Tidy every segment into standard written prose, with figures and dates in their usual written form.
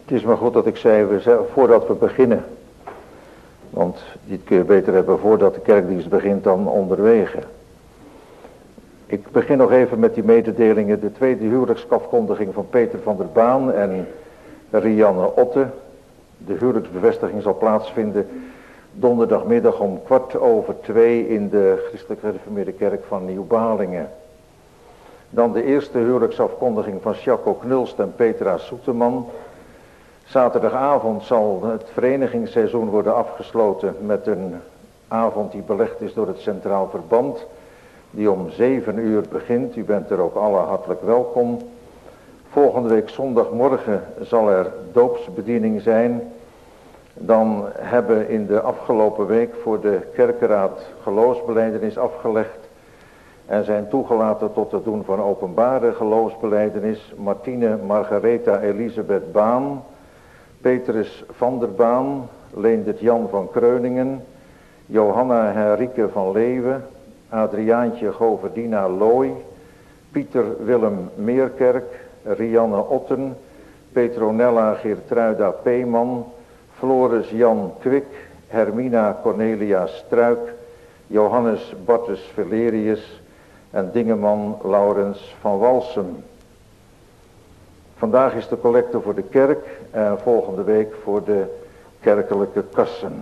Het is maar goed dat ik zei, voordat we beginnen. Want dit kun je beter hebben voordat de kerkdienst begint dan onderwege. Ik begin nog even met die mededelingen. De tweede huwelijksafkondiging van Peter van der Baan en Rianne Otte. De huwelijksbevestiging zal plaatsvinden donderdagmiddag om 2:15 in de Christelijk Gereformeerde Kerk van Nieuw-Balingen. Dan de eerste huwelijksafkondiging van Jaco Knulst en Petra Soeteman. Zaterdagavond zal het verenigingsseizoen worden afgesloten met een avond die belegd is door het Centraal Verband. Die om 7 uur begint. U bent er ook alle hartelijk welkom. Volgende week zondagmorgen zal er doopsbediening zijn. Dan hebben we in de afgelopen week voor de kerkenraad geloofsbelijdenis afgelegd. En zijn toegelaten tot het doen van openbare geloofsbelijdenis Martine Margaretha Elisabeth Baan, Petrus van der Baan, Leendert Jan van Kreuningen, Johanna Henrike van Leeuwen, Adriaantje Goverdina Looy, Pieter Willem Meerkerk, Rianne Otten, Petronella Geertruida Peeman, Floris Jan Kwik, Hermina Cornelia Struik, Johannes Bartus Valerius en Dingeman Laurens van Walsum. Vandaag is de collecte voor de kerk en volgende week voor de kerkelijke kassen.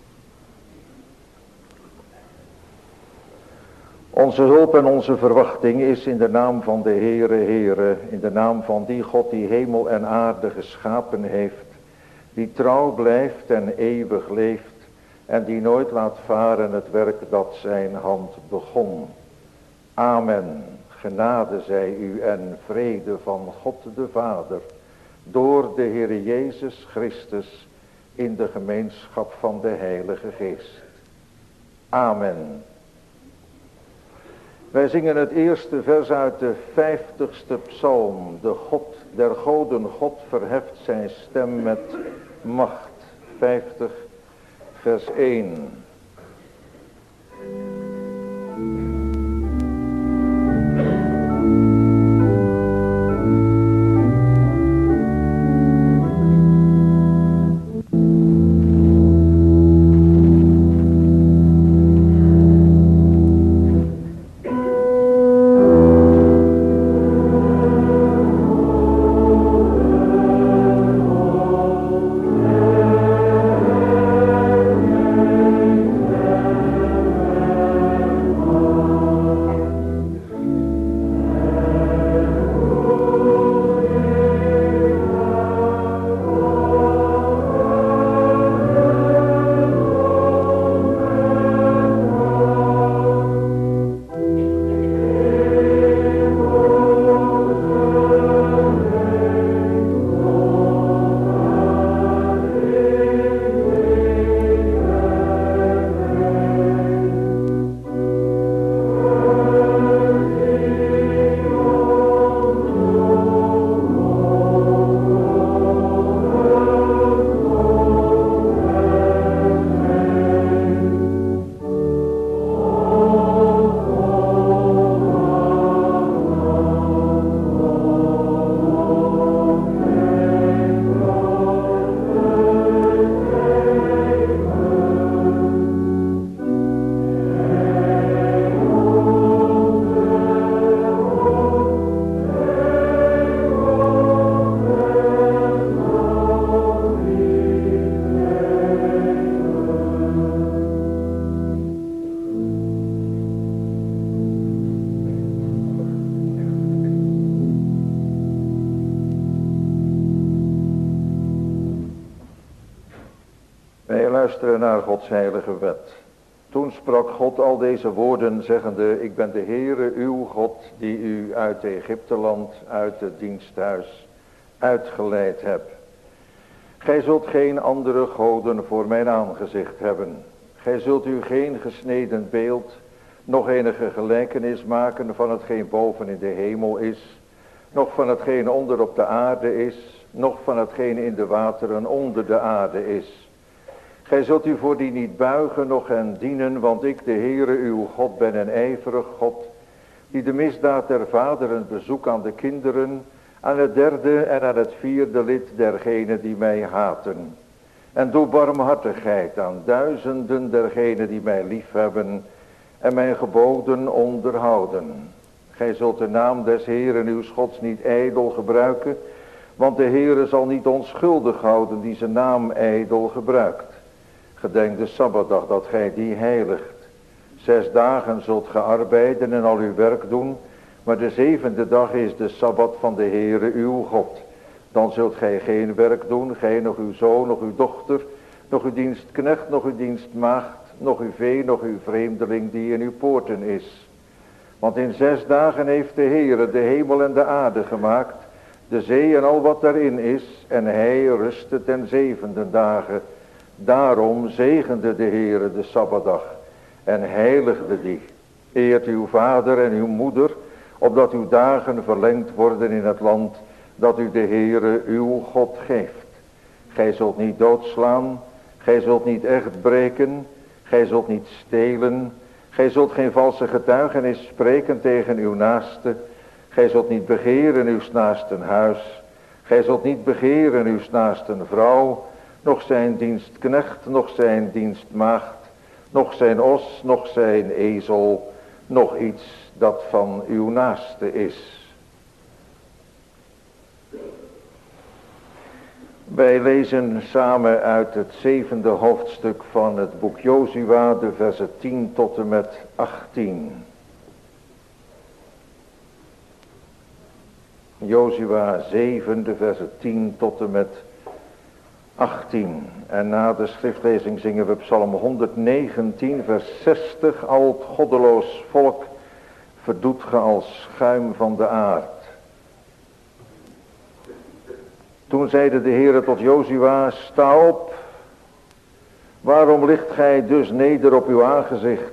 Onze hulp en onze verwachting is in de naam van de Heere, in de naam van die God die hemel en aarde geschapen heeft, die trouw blijft en eeuwig leeft en die nooit laat varen het werk dat zijn hand begon. Amen. Genade zij u en vrede van God de Vader, door de Heere Jezus Christus, in de gemeenschap van de Heilige Geest. Amen. Wij zingen het eerste vers uit de 50ste psalm. De God der goden God verheft zijn stem met macht. 50 vers 1. Luisteren naar Gods heilige wet. Toen sprak God al deze woorden zeggende, ik ben de Heere uw God die u uit Egypteland, uit het diensthuis uitgeleid heb. Gij zult geen andere goden voor mijn aangezicht hebben. Gij zult u geen gesneden beeld, nog enige gelijkenis maken van hetgeen boven in de hemel is, nog van hetgeen onder op de aarde is, nog van hetgeen in de wateren onder de aarde is. Gij zult u voor die niet buigen, noch hen dienen, want ik, de Heere uw God, ben een ijverig God, die de misdaad der vaderen bezoekt aan de kinderen aan het derde en aan het vierde lid dergenen die mij haten. En doe barmhartigheid aan duizenden dergenen die mij liefhebben en mijn geboden onderhouden. Gij zult de naam des Heeren uws Gods niet ijdel gebruiken, want de Heere zal niet onschuldig houden die zijn naam ijdel gebruikt. Gedenk de Sabbatdag dat gij die heiligt. 6 dagen zult ge arbeiden en al uw werk doen, maar de 7e dag is de Sabbat van de Heere uw God. Dan zult gij geen werk doen, gij nog uw zoon, nog uw dochter, nog uw dienstknecht, nog uw dienstmaagd, nog uw vee, nog uw vreemdeling die in uw poorten is. Want in 6 dagen heeft de Heere de hemel en de aarde gemaakt, de zee en al wat daarin is, en hij rustte ten 7e dagen. Daarom zegende de Heere de Sabbatdag en heiligde die. Eert uw vader en uw moeder, opdat uw dagen verlengd worden in het land dat u de Heere uw God geeft. Gij zult niet doodslaan, gij zult niet echt breken, gij zult niet stelen, gij zult geen valse getuigenis spreken tegen uw naaste, gij zult niet begeren uw naasten huis, gij zult niet begeren uw naasten vrouw, nog zijn dienstknecht, nog zijn dienstmaagd, nog zijn os, nog zijn ezel, nog iets dat van uw naaste is. Wij lezen samen uit het 7e hoofdstuk van het boek Jozua, de versen 10 tot en met 18. Jozua 7, de versen 10 tot en met 18. En na de schriftlezing zingen we Psalm 119, vers 60. Al het goddeloos volk verdoet ge als schuim van de aard. Toen zeide de Heere tot Jozua, sta op, waarom ligt gij dus neder op uw aangezicht?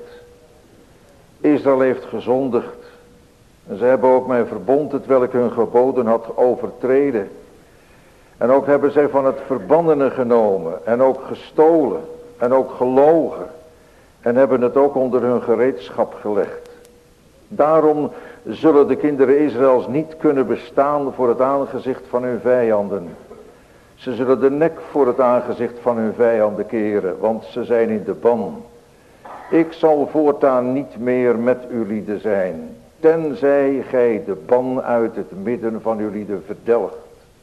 Israël heeft gezondigd, en ze hebben ook mijn verbond, hetwelk hun geboden had, overtreden. En ook hebben zij van het verbannene genomen, en ook gestolen, en ook gelogen, en hebben het ook onder hun gereedschap gelegd. Daarom zullen de kinderen Israëls niet kunnen bestaan voor het aangezicht van hun vijanden. Ze zullen de nek voor het aangezicht van hun vijanden keren, want ze zijn in de ban. Ik zal voortaan niet meer met uw lieden zijn, tenzij gij de ban uit het midden van uw lieden verdelgt.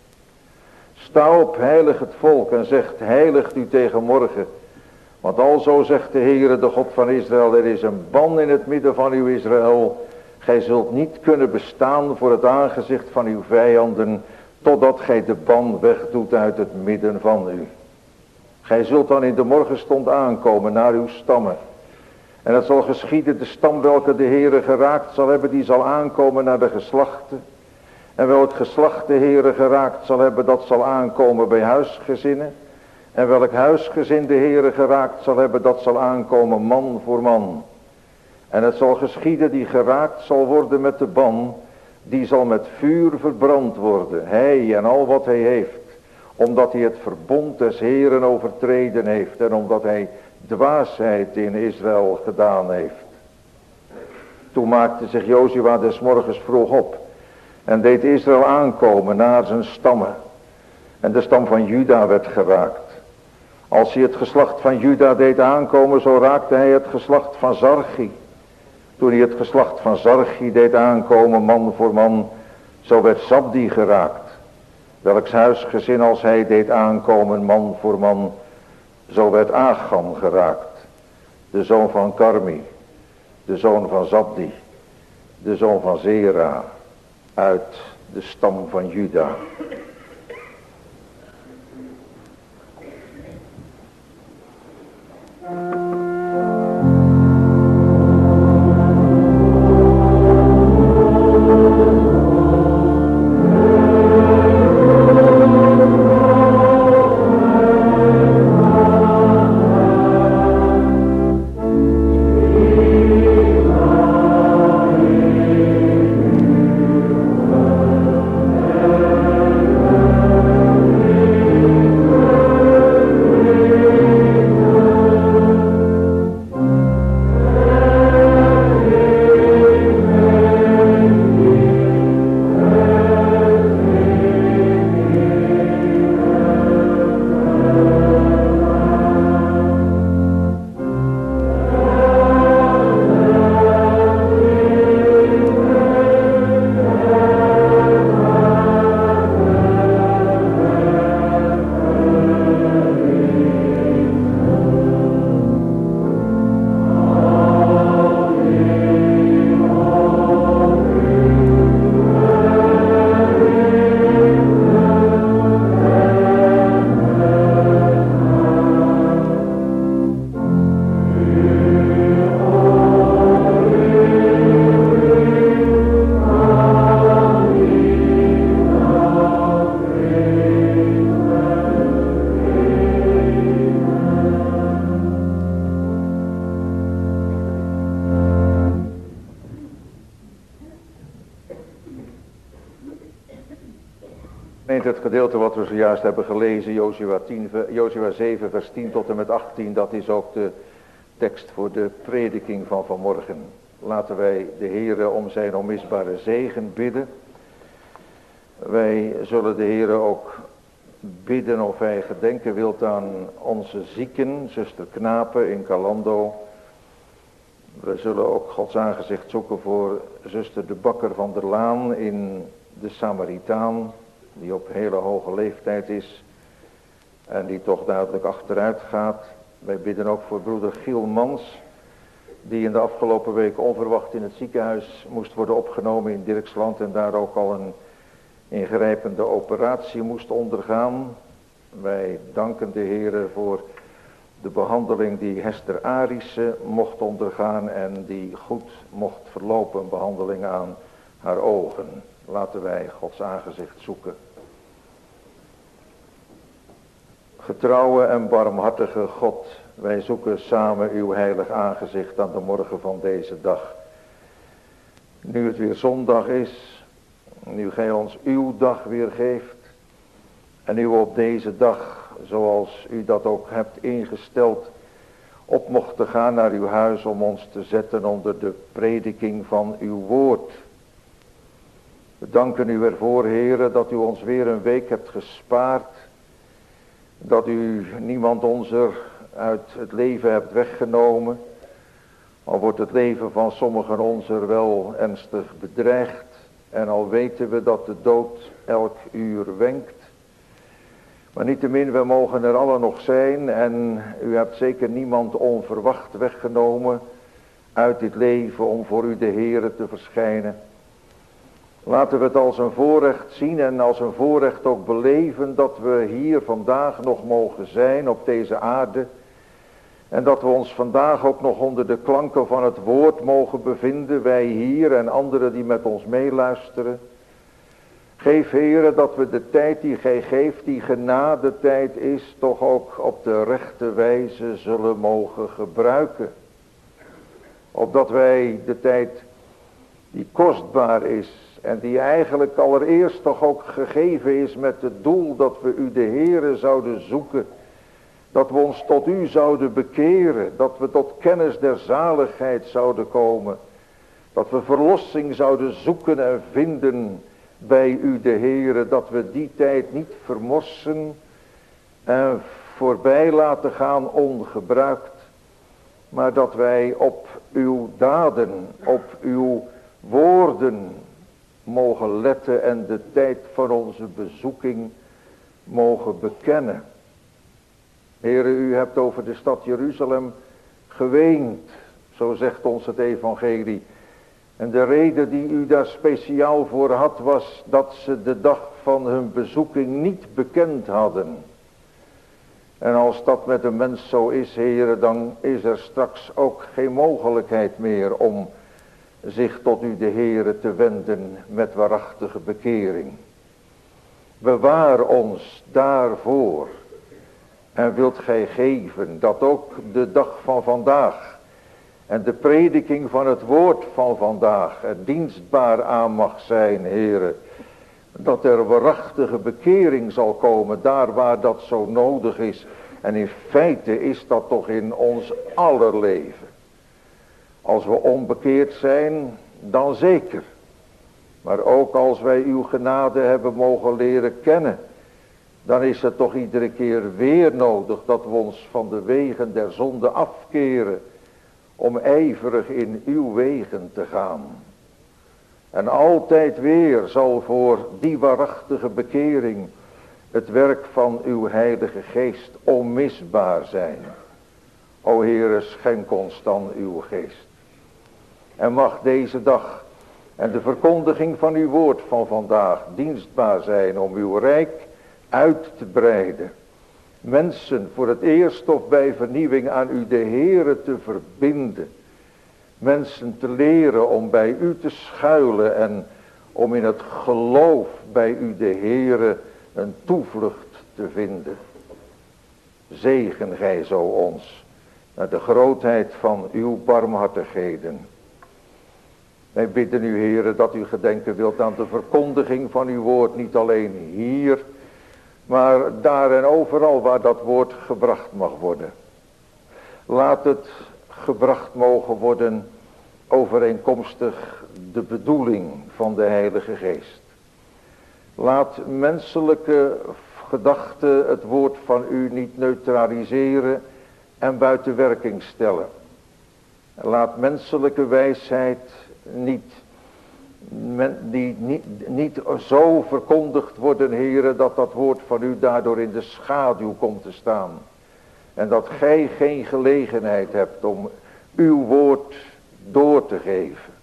Sta op, heilig het volk, en zegt, heiligt u tegen morgen. Want alzo zegt de Heere, de God van Israël, er is een ban in het midden van uw Israël. Gij zult niet kunnen bestaan voor het aangezicht van uw vijanden, totdat gij de ban wegdoet uit het midden van u. Gij zult dan in de morgenstond aankomen naar uw stammen. En het zal geschieden, de stam welke de Heere geraakt zal hebben, die zal aankomen naar de geslachten. En welk geslacht de Heere geraakt zal hebben, dat zal aankomen bij huisgezinnen. En welk huisgezin de Heere geraakt zal hebben, dat zal aankomen man voor man. En het zal geschieden, die geraakt zal worden met de ban, die zal met vuur verbrand worden, hij en al wat hij heeft, omdat hij het verbond des Heeren overtreden heeft en omdat hij dwaasheid in Israël gedaan heeft. Toen maakte zich Jozua des morgens vroeg op en deed Israël aankomen naar zijn stammen. En de stam van Juda werd geraakt. Als hij het geslacht van Juda deed aankomen, zo raakte hij het geslacht van Zarchi. Toen hij het geslacht van Zarchi deed aankomen, man voor man, zo werd Zabdi geraakt. Welks huisgezin als hij deed aankomen, man voor man, zo werd Agam geraakt. De zoon van Karmi, de zoon van Zabdi, de zoon van Zera, uit de stam van Juda. gedeelte wat we zojuist hebben gelezen, Jozua 7 vers 10 tot en met 18, dat is ook de tekst voor de prediking van vanmorgen. Laten wij de Heere om zijn onmisbare zegen bidden. Wij zullen de Heere ook bidden of hij gedenken wilt aan onze zieken, zuster Knapen in Calando. We zullen ook Gods aangezicht zoeken voor zuster de Bakker van der Laan in de Samaritaan, die op hele hoge leeftijd is en die toch duidelijk achteruit gaat. Wij bidden ook voor broeder Giel Mans, die in de afgelopen week onverwacht in het ziekenhuis moest worden opgenomen in Dirksland en daar ook al een ingrijpende operatie moest ondergaan. Wij danken de Heere voor de behandeling die Hester Arissen mocht ondergaan en die goed mocht verlopen, behandeling aan haar ogen. Laten wij Gods aangezicht zoeken. Getrouwe en barmhartige God, wij zoeken samen uw heilig aangezicht aan de morgen van deze dag. Nu het weer zondag is, nu gij ons uw dag weer geeft en u op deze dag, zoals u dat ook hebt ingesteld, op mocht te gaan naar uw huis om ons te zetten onder de prediking van uw woord. We danken u ervoor, Heere, dat u ons weer een week hebt gespaard, dat u niemand onzer uit het leven hebt weggenomen, al wordt het leven van sommigen onzer wel ernstig bedreigd en al weten we dat de dood elk uur wenkt. Maar niettemin, we mogen er alle nog zijn en u hebt zeker niemand onverwacht weggenomen uit dit leven om voor u de Heere te verschijnen. Laten we het als een voorrecht zien en als een voorrecht ook beleven dat we hier vandaag nog mogen zijn op deze aarde. En dat we ons vandaag ook nog onder de klanken van het woord mogen bevinden, wij hier en anderen die met ons meeluisteren. Geef, Heere, dat we de tijd die gij geeft, die genadetijd is, toch ook op de rechte wijze zullen mogen gebruiken. Opdat wij de tijd die kostbaar is en die eigenlijk allereerst toch ook gegeven is met het doel dat we u de Heere zouden zoeken. Dat we ons tot u zouden bekeren, dat we tot kennis der zaligheid zouden komen. Dat we verlossing zouden zoeken en vinden bij u de Heere, dat we die tijd niet vermorsen en voorbij laten gaan ongebruikt. Maar dat wij op uw daden, op uw woorden mogen letten en de tijd van onze bezoeking mogen bekennen. Heere, u hebt over de stad Jeruzalem geweend, zo zegt ons het evangelie. En de reden die u daar speciaal voor had was dat ze de dag van hun bezoeking niet bekend hadden. En als dat met een mens zo is, Heere, dan is er straks ook geen mogelijkheid meer om zich tot u de Heere te wenden met waarachtige bekering. Bewaar ons daarvoor. En wilt gij geven dat ook de dag van vandaag en de prediking van het woord van vandaag er dienstbaar aan mag zijn, Heere. Dat er waarachtige bekering zal komen daar waar dat zo nodig is. En in feite is dat toch in ons aller leven. Als we onbekeerd zijn, dan zeker. Maar ook als wij uw genade hebben mogen leren kennen, dan is het toch iedere keer weer nodig dat we ons van de wegen der zonde afkeren, om ijverig in uw wegen te gaan. En altijd weer zal voor die waarachtige bekering het werk van uw heilige geest onmisbaar zijn. O Heere, schenk ons dan uw geest. En mag deze dag en de verkondiging van uw woord van vandaag dienstbaar zijn om uw rijk uit te breiden. Mensen voor het eerst of bij vernieuwing aan u de Heere te verbinden. Mensen te leren om bij u te schuilen en om in het geloof bij u de Heere een toevlucht te vinden. Zegen gij zo ons naar de grootheid van uw barmhartigheden. Wij bidden u, Heere, dat u gedenken wilt aan de verkondiging van uw woord, niet alleen hier, Maar daar en overal waar dat woord gebracht mag worden. Laat het gebracht mogen worden overeenkomstig de bedoeling van de Heilige Geest. Laat menselijke gedachten het woord van u niet neutraliseren en buiten werking stellen. Laat menselijke wijsheid niet zo verkondigd worden, Heere, dat dat woord van u daardoor in de schaduw komt te staan. En dat gij geen gelegenheid hebt om uw woord door te geven.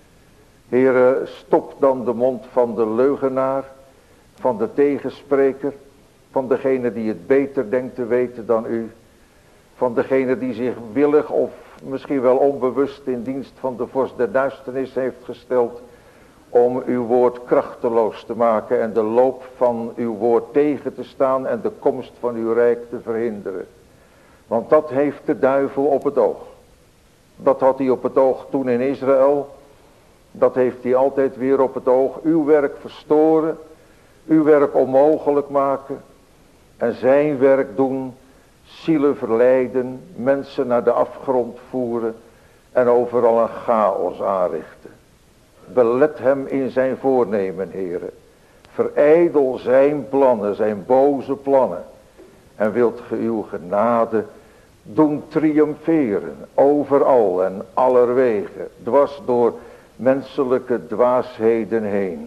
Heere, stop dan de mond van de leugenaar, van de tegenspreker, van degene die het beter denkt te weten dan u, van degene die zich willig of misschien wel onbewust in dienst van de vorst der duisternis heeft gesteld om uw woord krachteloos te maken en de loop van uw woord tegen te staan en de komst van uw rijk te verhinderen. Want dat heeft de duivel op het oog. Dat had hij op het oog toen in Israël. Dat heeft hij altijd weer op het oog. Uw werk verstoren, uw werk onmogelijk maken en zijn werk doen, zielen verleiden, mensen naar de afgrond voeren en overal een chaos aanrichten. Belet hem in zijn voornemen, Heere. Verijdel zijn plannen, zijn boze plannen. En wilt ge uw genade doen triomferen overal en allerwege, dwars door menselijke dwaasheden heen.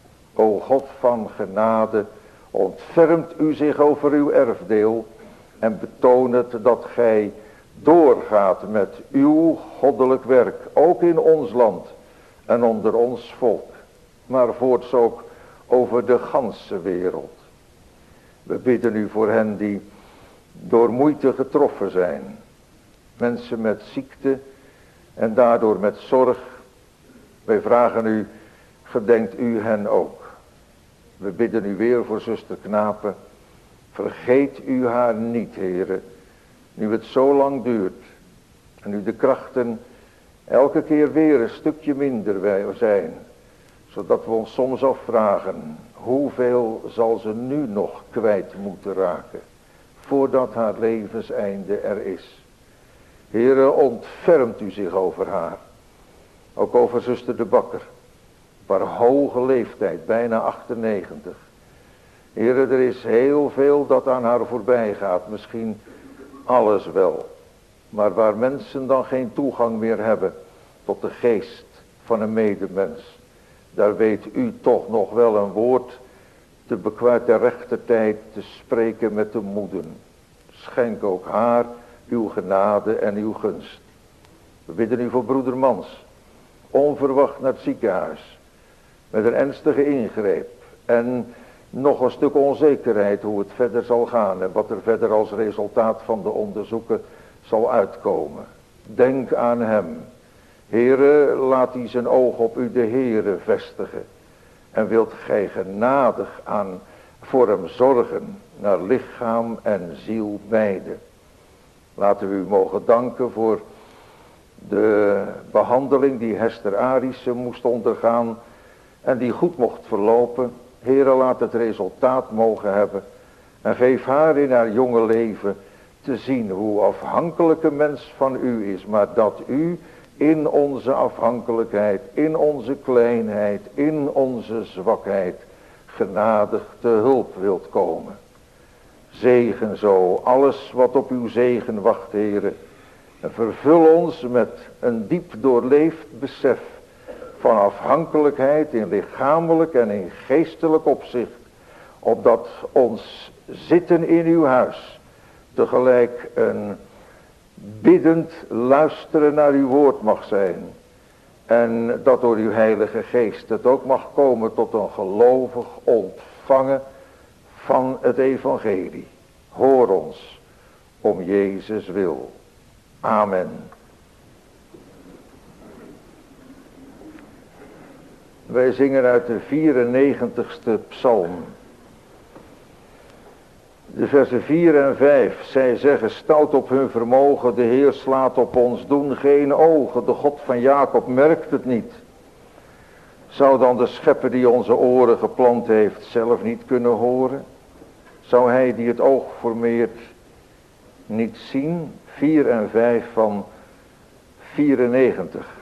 O God van genade, ontfermt u zich over uw erfdeel en betoon het dat gij doorgaat met uw goddelijk werk, ook in ons land en onder ons volk, maar voorts ook over de ganse wereld. We bidden u voor hen die door moeite getroffen zijn, mensen met ziekte en daardoor met zorg. Wij vragen u, gedenkt u hen ook. We bidden u weer voor zuster Knapen. Vergeet u haar niet, Heere, nu het zo lang duurt en nu de krachten elke keer weer een stukje minder zijn, zodat we ons soms afvragen, hoeveel zal ze nu nog kwijt moeten raken, voordat haar levenseinde er is. Heere, ontfermt u zich over haar, ook over zuster de Bakker, op haar hoge leeftijd, bijna 98. Heere, er is heel veel dat aan haar voorbij gaat, misschien alles wel. Maar waar mensen dan geen toegang meer hebben tot de geest van een medemens, daar weet u toch nog wel een woord te bekwaad ter rechter tijd te spreken met de moeden. Schenk ook haar uw genade en uw gunst. We bidden u voor broeder Mans, onverwacht naar het ziekenhuis, met een ernstige ingreep en nog een stuk onzekerheid hoe het verder zal gaan en wat er verder als resultaat van de onderzoeken zal uitkomen. Denk aan hem. Heere, laat hij zijn oog op u de Heere vestigen. En wilt gij genadig voor hem zorgen, naar lichaam en ziel beide. Laten we u mogen danken voor de behandeling die Hester Arissen moest ondergaan en die goed mocht verlopen. Heere, laat het resultaat mogen hebben en geef haar in haar jonge leven te zien hoe afhankelijk een mens van u is, maar dat u in onze afhankelijkheid, in onze kleinheid, in onze zwakheid genadig te hulp wilt komen. Zegen zo alles wat op uw zegen wacht, Heere, en vervul ons met een diep doorleefd besef van afhankelijkheid in lichamelijk en in geestelijk opzicht, opdat ons zitten in uw huis tegelijk een biddend luisteren naar uw woord mag zijn. En dat door uw heilige geest het ook mag komen tot een gelovig ontvangen van het evangelie. Hoor ons om Jezus wil. Amen. Wij zingen uit de 94ste psalm. De versen 4 en 5. Zij zeggen stout op hun vermogen, de Heer slaat op ons, doen geen ogen, de God van Jacob merkt het niet. Zou dan de schepper die onze oren geplant heeft zelf niet kunnen horen? Zou hij die het oog formeert niet zien? 4 en 5 van 94.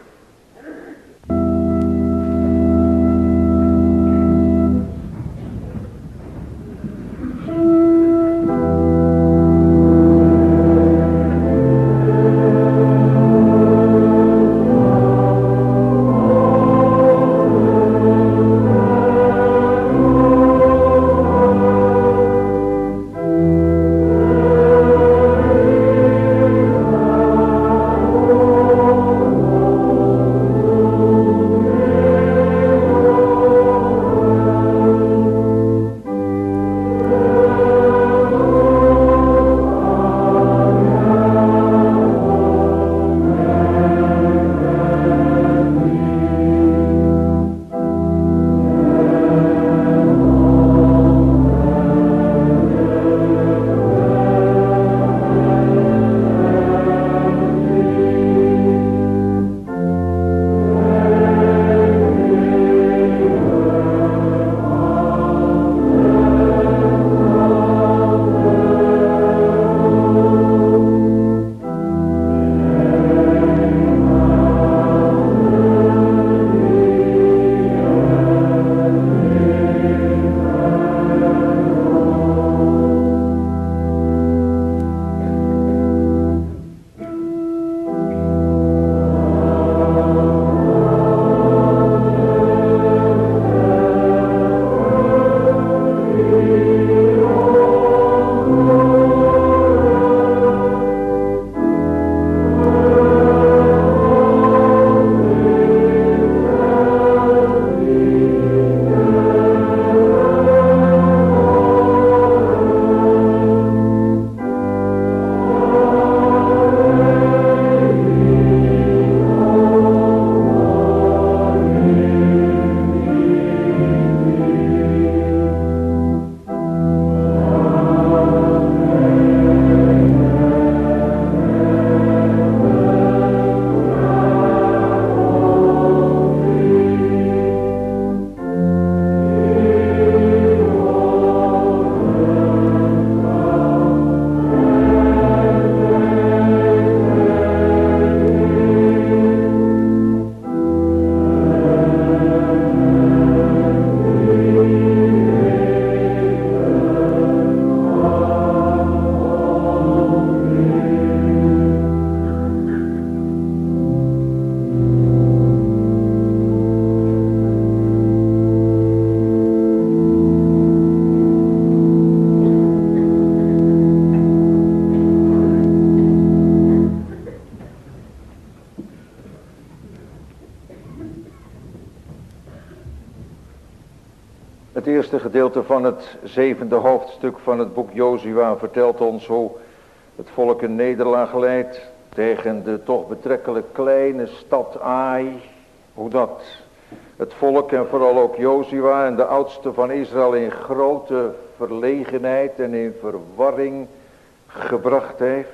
Het eerste gedeelte van het 7e hoofdstuk van het boek Jozua vertelt ons hoe het volk een nederlaag leidt tegen de toch betrekkelijk kleine stad Ai. Hoe dat het volk en vooral ook Jozua en de oudste van Israël in grote verlegenheid en in verwarring gebracht heeft.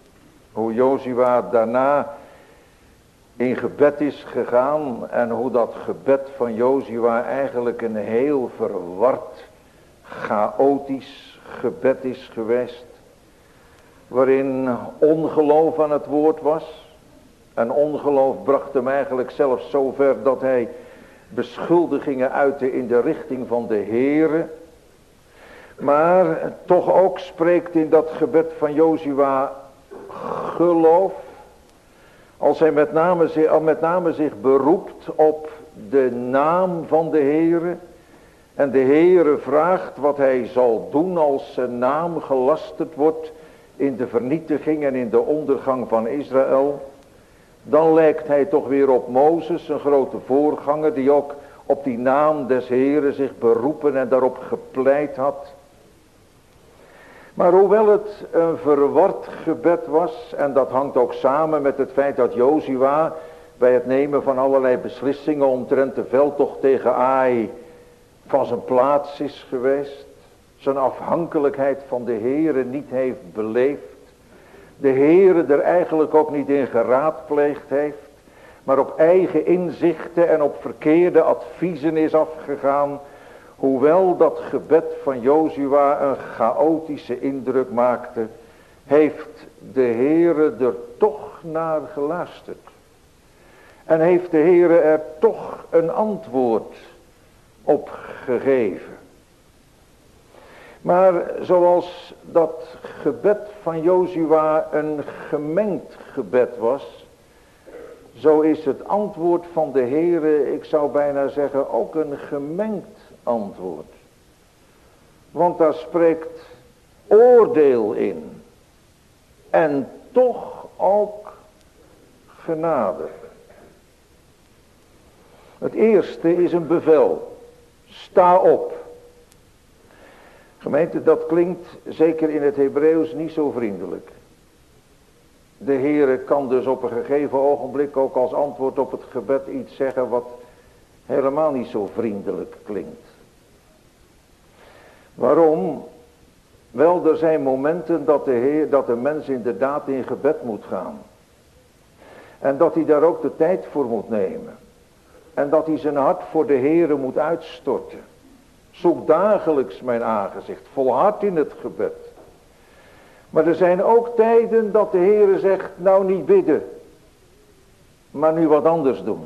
Hoe Jozua daarna in gebed is gegaan en hoe dat gebed van Jozua eigenlijk een heel verward, chaotisch gebed is geweest. Waarin ongeloof aan het woord was. En ongeloof bracht hem eigenlijk zelfs zo ver dat hij beschuldigingen uitte in de richting van de Heere. Maar toch ook spreekt in dat gebed van Jozua geloof. Als hij met name zich beroept op de naam van de Heere. En de Heere vraagt wat hij zal doen als zijn naam gelasterd wordt in de vernietiging en in de ondergang van Israël. Dan lijkt hij toch weer op Mozes, een grote voorganger, die ook op die naam des Heeren zich beroepen en daarop gepleit had. Maar hoewel het een verward gebed was, en dat hangt ook samen met het feit dat Jozua bij het nemen van allerlei beslissingen omtrent de veldtocht tegen Ai van zijn plaats is geweest, zijn afhankelijkheid van de Heere niet heeft beleefd, de Heere er eigenlijk ook niet in geraadpleegd heeft, maar op eigen inzichten en op verkeerde adviezen is afgegaan. hoewel dat gebed van Jozua een chaotische indruk maakte, heeft de Heere er toch naar geluisterd. En heeft de Heere er toch een antwoord op gegeven. Maar zoals dat gebed van Jozua een gemengd gebed was, zo is het antwoord van de Heere, ik zou bijna zeggen, ook een gemengd antwoord. Want daar spreekt oordeel in. En toch ook genade. Het eerste is een bevel. Sta op. Gemeente, dat klinkt zeker in het Hebreeuws niet zo vriendelijk. De Heere kan dus op een gegeven ogenblik ook als antwoord op het gebed iets zeggen wat helemaal niet zo vriendelijk klinkt. Waarom? Wel, er zijn momenten dat de mens inderdaad in gebed moet gaan. En dat hij daar ook de tijd voor moet nemen. En dat hij zijn hart voor de Heere moet uitstorten. Zoek dagelijks mijn aangezicht, volhard in het gebed. Maar er zijn ook tijden dat de Heere zegt, nou niet bidden, maar nu wat anders doen.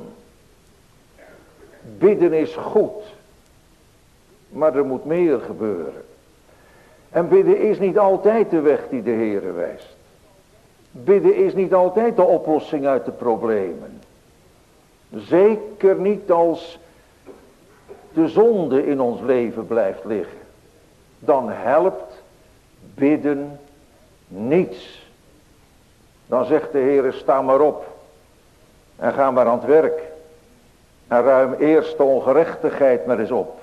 Bidden is goed, maar er moet meer gebeuren. En bidden is niet altijd de weg die de Heere wijst. Bidden is niet altijd de oplossing uit de problemen. Zeker niet als de zonde in ons leven blijft liggen. Dan helpt bidden niets. Dan zegt de Heere, sta maar op. En ga maar aan het werk. En ruim eerst de ongerechtigheid maar eens op.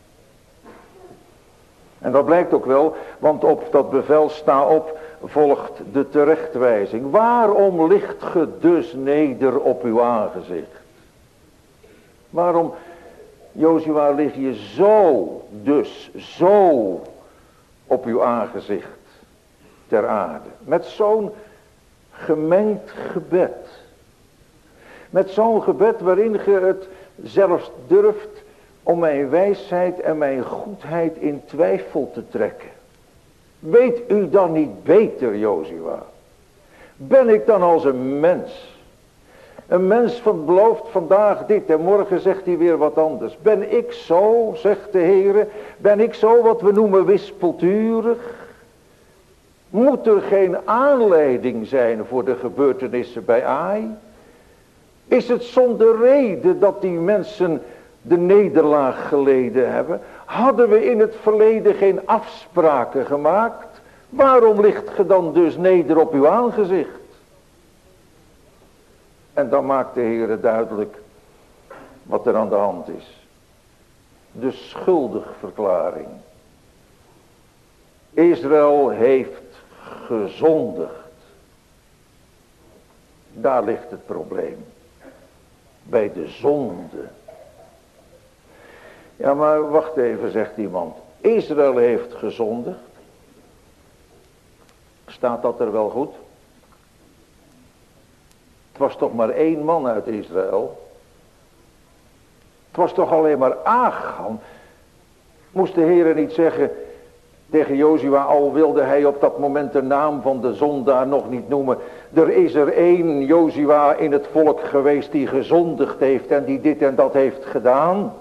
En dat blijkt ook wel, want op dat bevel sta op volgt de terechtwijzing. Waarom ligt ge dus neder op uw aangezicht? Waarom, Jozua, lig je zo op uw aangezicht ter aarde? Met zo'n gemengd gebed. Met zo'n gebed waarin je het zelfs durft om mijn wijsheid en mijn goedheid in twijfel te trekken. Weet u dan niet beter, Jozua? Ben ik dan als een mens? Een mens van belooft vandaag dit en morgen zegt hij weer wat anders. Ben ik zo, zegt de Heere, ben ik zo wat we noemen wispelturig? Moet er geen aanleiding zijn voor de gebeurtenissen bij Ai? Is het zonder reden dat die mensen de nederlaag geleden hebben? Hadden we in het verleden geen afspraken gemaakt? Waarom ligt ge dan dus neder op uw aangezicht? En dan maakt de Heere duidelijk wat er aan de hand is. De schuldigverklaring. Israël heeft gezondigd. Daar ligt het probleem. Bij de zonde. Ja, maar wacht even, zegt iemand. Israël heeft gezondigd. Staat dat er wel goed? Het was toch maar 1 man uit Israël. Het was toch alleen maar Achan. Moest de Heere niet zeggen tegen Jozua, al wilde hij op dat moment de naam van de zondaar nog niet noemen. Er is er 1 Jozua in het volk geweest die gezondigd heeft en die dit en dat heeft gedaan.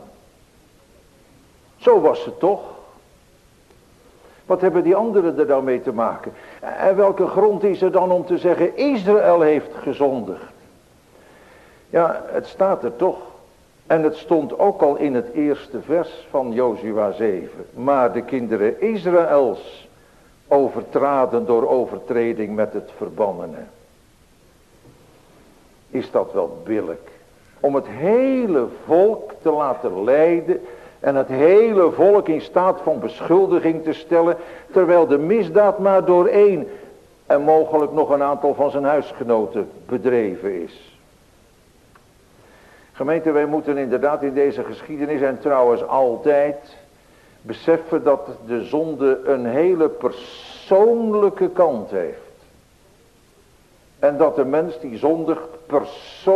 Zo was het toch? Wat hebben die anderen er dan mee te maken? En welke grond is er dan om te zeggen, Israël heeft gezondigd? Ja, het staat er toch. En het stond ook al in het eerste vers van Jozua 7. Maar de kinderen Israëls overtraden door overtreding met het verbannene. Is dat wel billijk? Om het hele volk te laten lijden en het hele volk in staat van beschuldiging te stellen, terwijl de misdaad maar door 1 en mogelijk nog een aantal van zijn huisgenoten bedreven is. Gemeente, wij moeten inderdaad in deze geschiedenis en trouwens altijd beseffen dat de zonde een hele persoonlijke kant heeft. En dat de mens die zondigt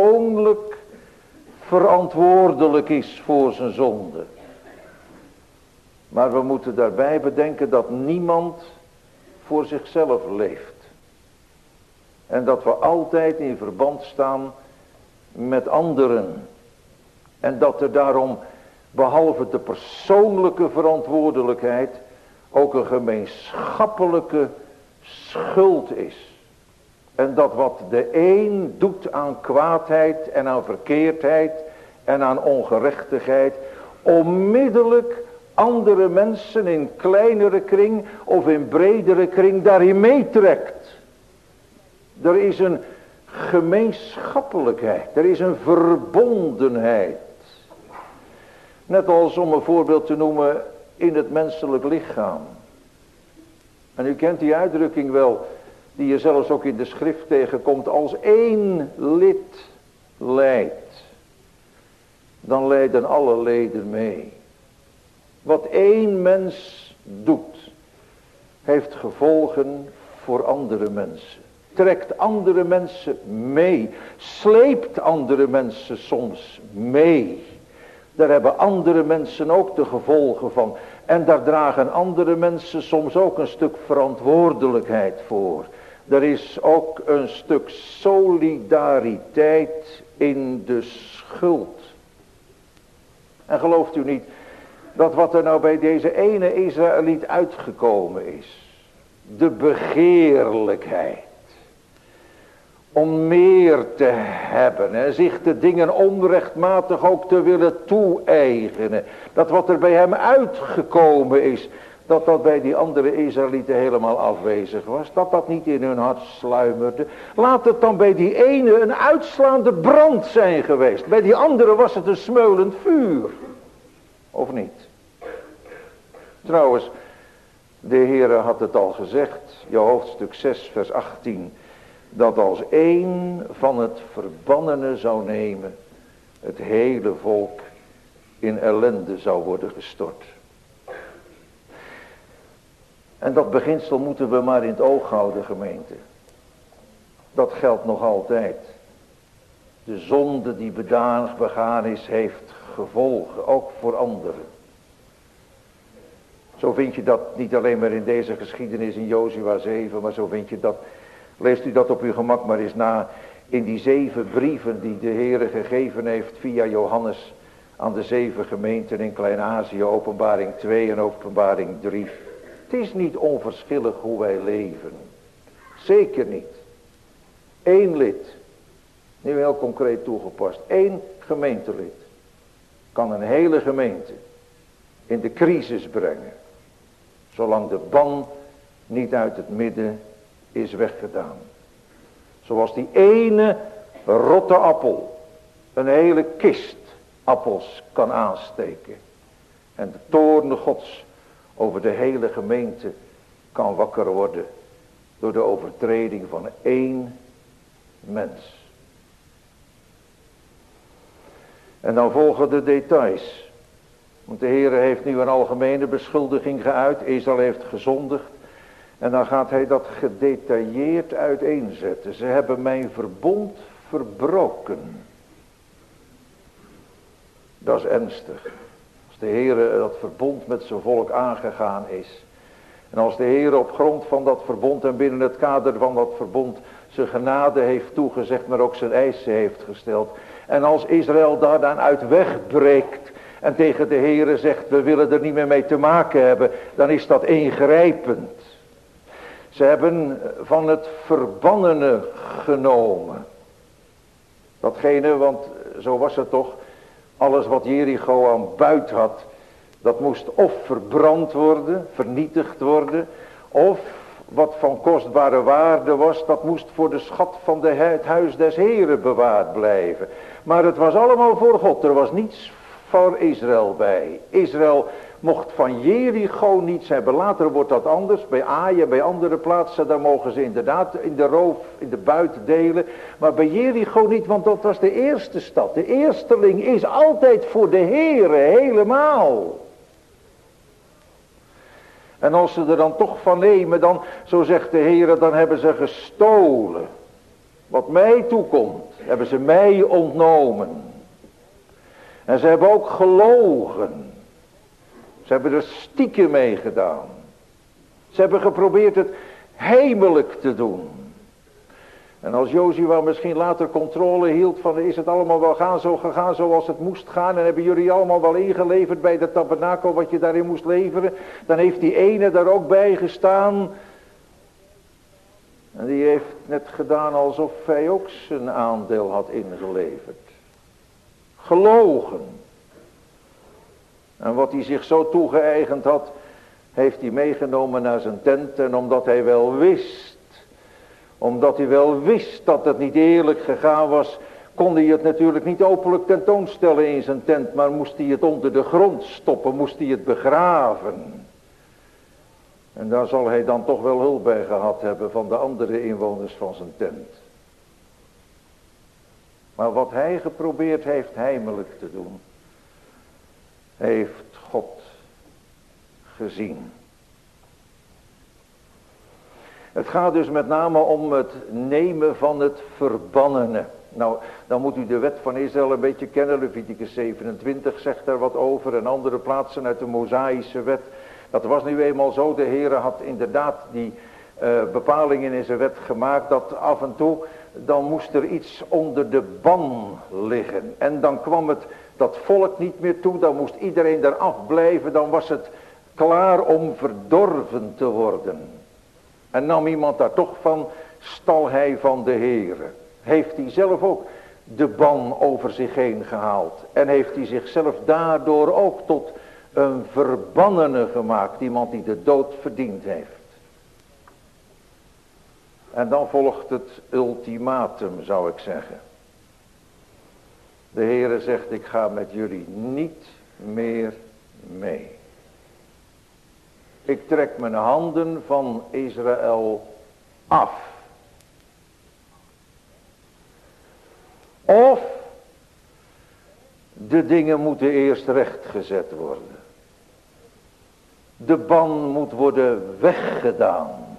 persoonlijk verantwoordelijk is voor zijn zonde. Maar we moeten daarbij bedenken dat niemand voor zichzelf leeft. En dat we altijd in verband staan met anderen. En dat er daarom, behalve de persoonlijke verantwoordelijkheid, ook een gemeenschappelijke schuld is. En dat wat de een doet aan kwaadheid en aan verkeerdheid en aan ongerechtigheid, onmiddellijk andere mensen in kleinere kring of in bredere kring daarin meetrekt. Er is een gemeenschappelijkheid, er is een verbondenheid. Net als, om een voorbeeld te noemen, in het menselijk lichaam. En u kent die uitdrukking wel, die je zelfs ook in de schrift tegenkomt. Als één lid lijdt, dan lijden alle leden mee. Wat één mens doet, heeft gevolgen voor andere mensen. Trekt andere mensen mee. Sleept andere mensen soms mee. Daar hebben andere mensen ook de gevolgen van. En daar dragen andere mensen soms ook een stuk verantwoordelijkheid voor. Er is ook een stuk solidariteit in de schuld. En gelooft u niet dat wat er nou bij deze ene Israëliet uitgekomen is, de begeerlijkheid om meer te hebben en zich de dingen onrechtmatig ook te willen toe-eigenen, dat wat er bij hem uitgekomen is, dat dat bij die andere Israëlieten helemaal afwezig was, dat dat niet in hun hart sluimerde. Laat het dan bij die ene een uitslaande brand zijn geweest, bij die andere was het een smeulend vuur, of niet? Trouwens, de Heere had het al gezegd, je hoofdstuk 6 vers 18, dat als één van het verbannene zou nemen, het hele volk in ellende zou worden gestort. En dat beginsel moeten we maar in het oog houden, gemeente. Dat geldt nog altijd. De zonde die begaan is, heeft gevolgen, ook voor anderen. Zo vind je dat niet alleen maar in deze geschiedenis in Jozua 7, maar zo vind je dat, leest u dat op uw gemak maar eens na, in die 7 brieven die de Heere gegeven heeft via Johannes aan de 7 gemeenten in Klein-Azië, Openbaring 2 en Openbaring 3. Het is niet onverschillig hoe wij leven. Zeker niet. 1 lid, nu heel concreet toegepast, 1 gemeentelid kan een hele gemeente in de crisis brengen, zolang de ban niet uit het midden is weggedaan. Zoals die ene rotte appel een hele kist appels kan aansteken en de toorn Gods over de hele gemeente kan wakker worden door de overtreding van 1 mens. En dan volgen de details. Want de Heere heeft nu een algemene beschuldiging geuit. Israël heeft gezondigd. En dan gaat hij dat gedetailleerd uiteenzetten. Ze hebben mijn verbond verbroken. Dat is ernstig. Als de Heere dat verbond met zijn volk aangegaan is. En als de Heere op grond van dat verbond en binnen het kader van dat verbond zijn genade heeft toegezegd, maar ook zijn eisen heeft gesteld. En als Israël daar dan uit wegbreekt en tegen de Heere zegt, we willen er niet meer mee te maken hebben, dan is dat ingrijpend. Ze hebben van het verbannene genomen. Datgene, want zo was het toch, alles wat Jericho aan buit had, dat moest of verbrand worden, vernietigd worden, of wat van kostbare waarde was, dat moest voor de schat van het huis des Heren bewaard blijven. Maar het was allemaal voor God, er was niets voor Israël bij. Israël mocht van Jericho niets hebben. Later wordt dat anders, bij Ai en bij andere plaatsen, daar mogen ze inderdaad in de roof, in de buit delen. Maar bij Jericho niet, want dat was de eerste stad. De eersteling is altijd voor de Heere, helemaal. En als ze er dan toch van nemen, dan, zo zegt de Heere, dan hebben ze gestolen. Wat mij toekomt, hebben ze mij ontnomen. En ze hebben ook gelogen. Ze hebben er stiekem mee gedaan. Ze hebben geprobeerd het heimelijk te doen. En als Jozua misschien later controle hield van is het allemaal wel gegaan zoals het moest gaan. En hebben jullie allemaal wel ingeleverd bij de tabernakel wat je daarin moest leveren. Dan heeft die ene daar ook bij gestaan. En die heeft net gedaan alsof hij ook zijn aandeel had ingeleverd. Gelogen. En wat hij zich zo toegeëigend had, heeft hij meegenomen naar zijn tent. En omdat hij wel wist dat het niet eerlijk gegaan was, kon hij het natuurlijk niet openlijk tentoonstellen in zijn tent. Maar moest hij het onder de grond stoppen, moest hij het begraven. En daar zal hij dan toch wel hulp bij gehad hebben van de andere inwoners van zijn tent. Maar wat hij geprobeerd heeft heimelijk te doen, heeft God gezien. Het gaat dus met name om het nemen van het verbannene. Nou, dan moet u de wet van Israël een beetje kennen. Leviticus 27 zegt daar wat over en andere plaatsen uit de Mosaïsche wet. Dat was nu eenmaal zo. De Heere had inderdaad die bepalingen in zijn wet gemaakt dat af en toe, dan moest er iets onder de ban liggen. En dan kwam het dat volk niet meer toe, dan moest iedereen daar afblijven, dan was het klaar om verdorven te worden. En nam iemand daar toch van, stal hij van de Heere. Heeft hij zelf ook de ban over zich heen gehaald. En heeft hij zichzelf daardoor ook tot een verbannene gemaakt. Iemand die de dood verdiend heeft. En dan volgt het ultimatum, zou ik zeggen. De Heere zegt, ik ga met jullie niet meer mee. Ik trek mijn handen van Israël af. Of de dingen moeten eerst rechtgezet worden. De ban moet worden weggedaan.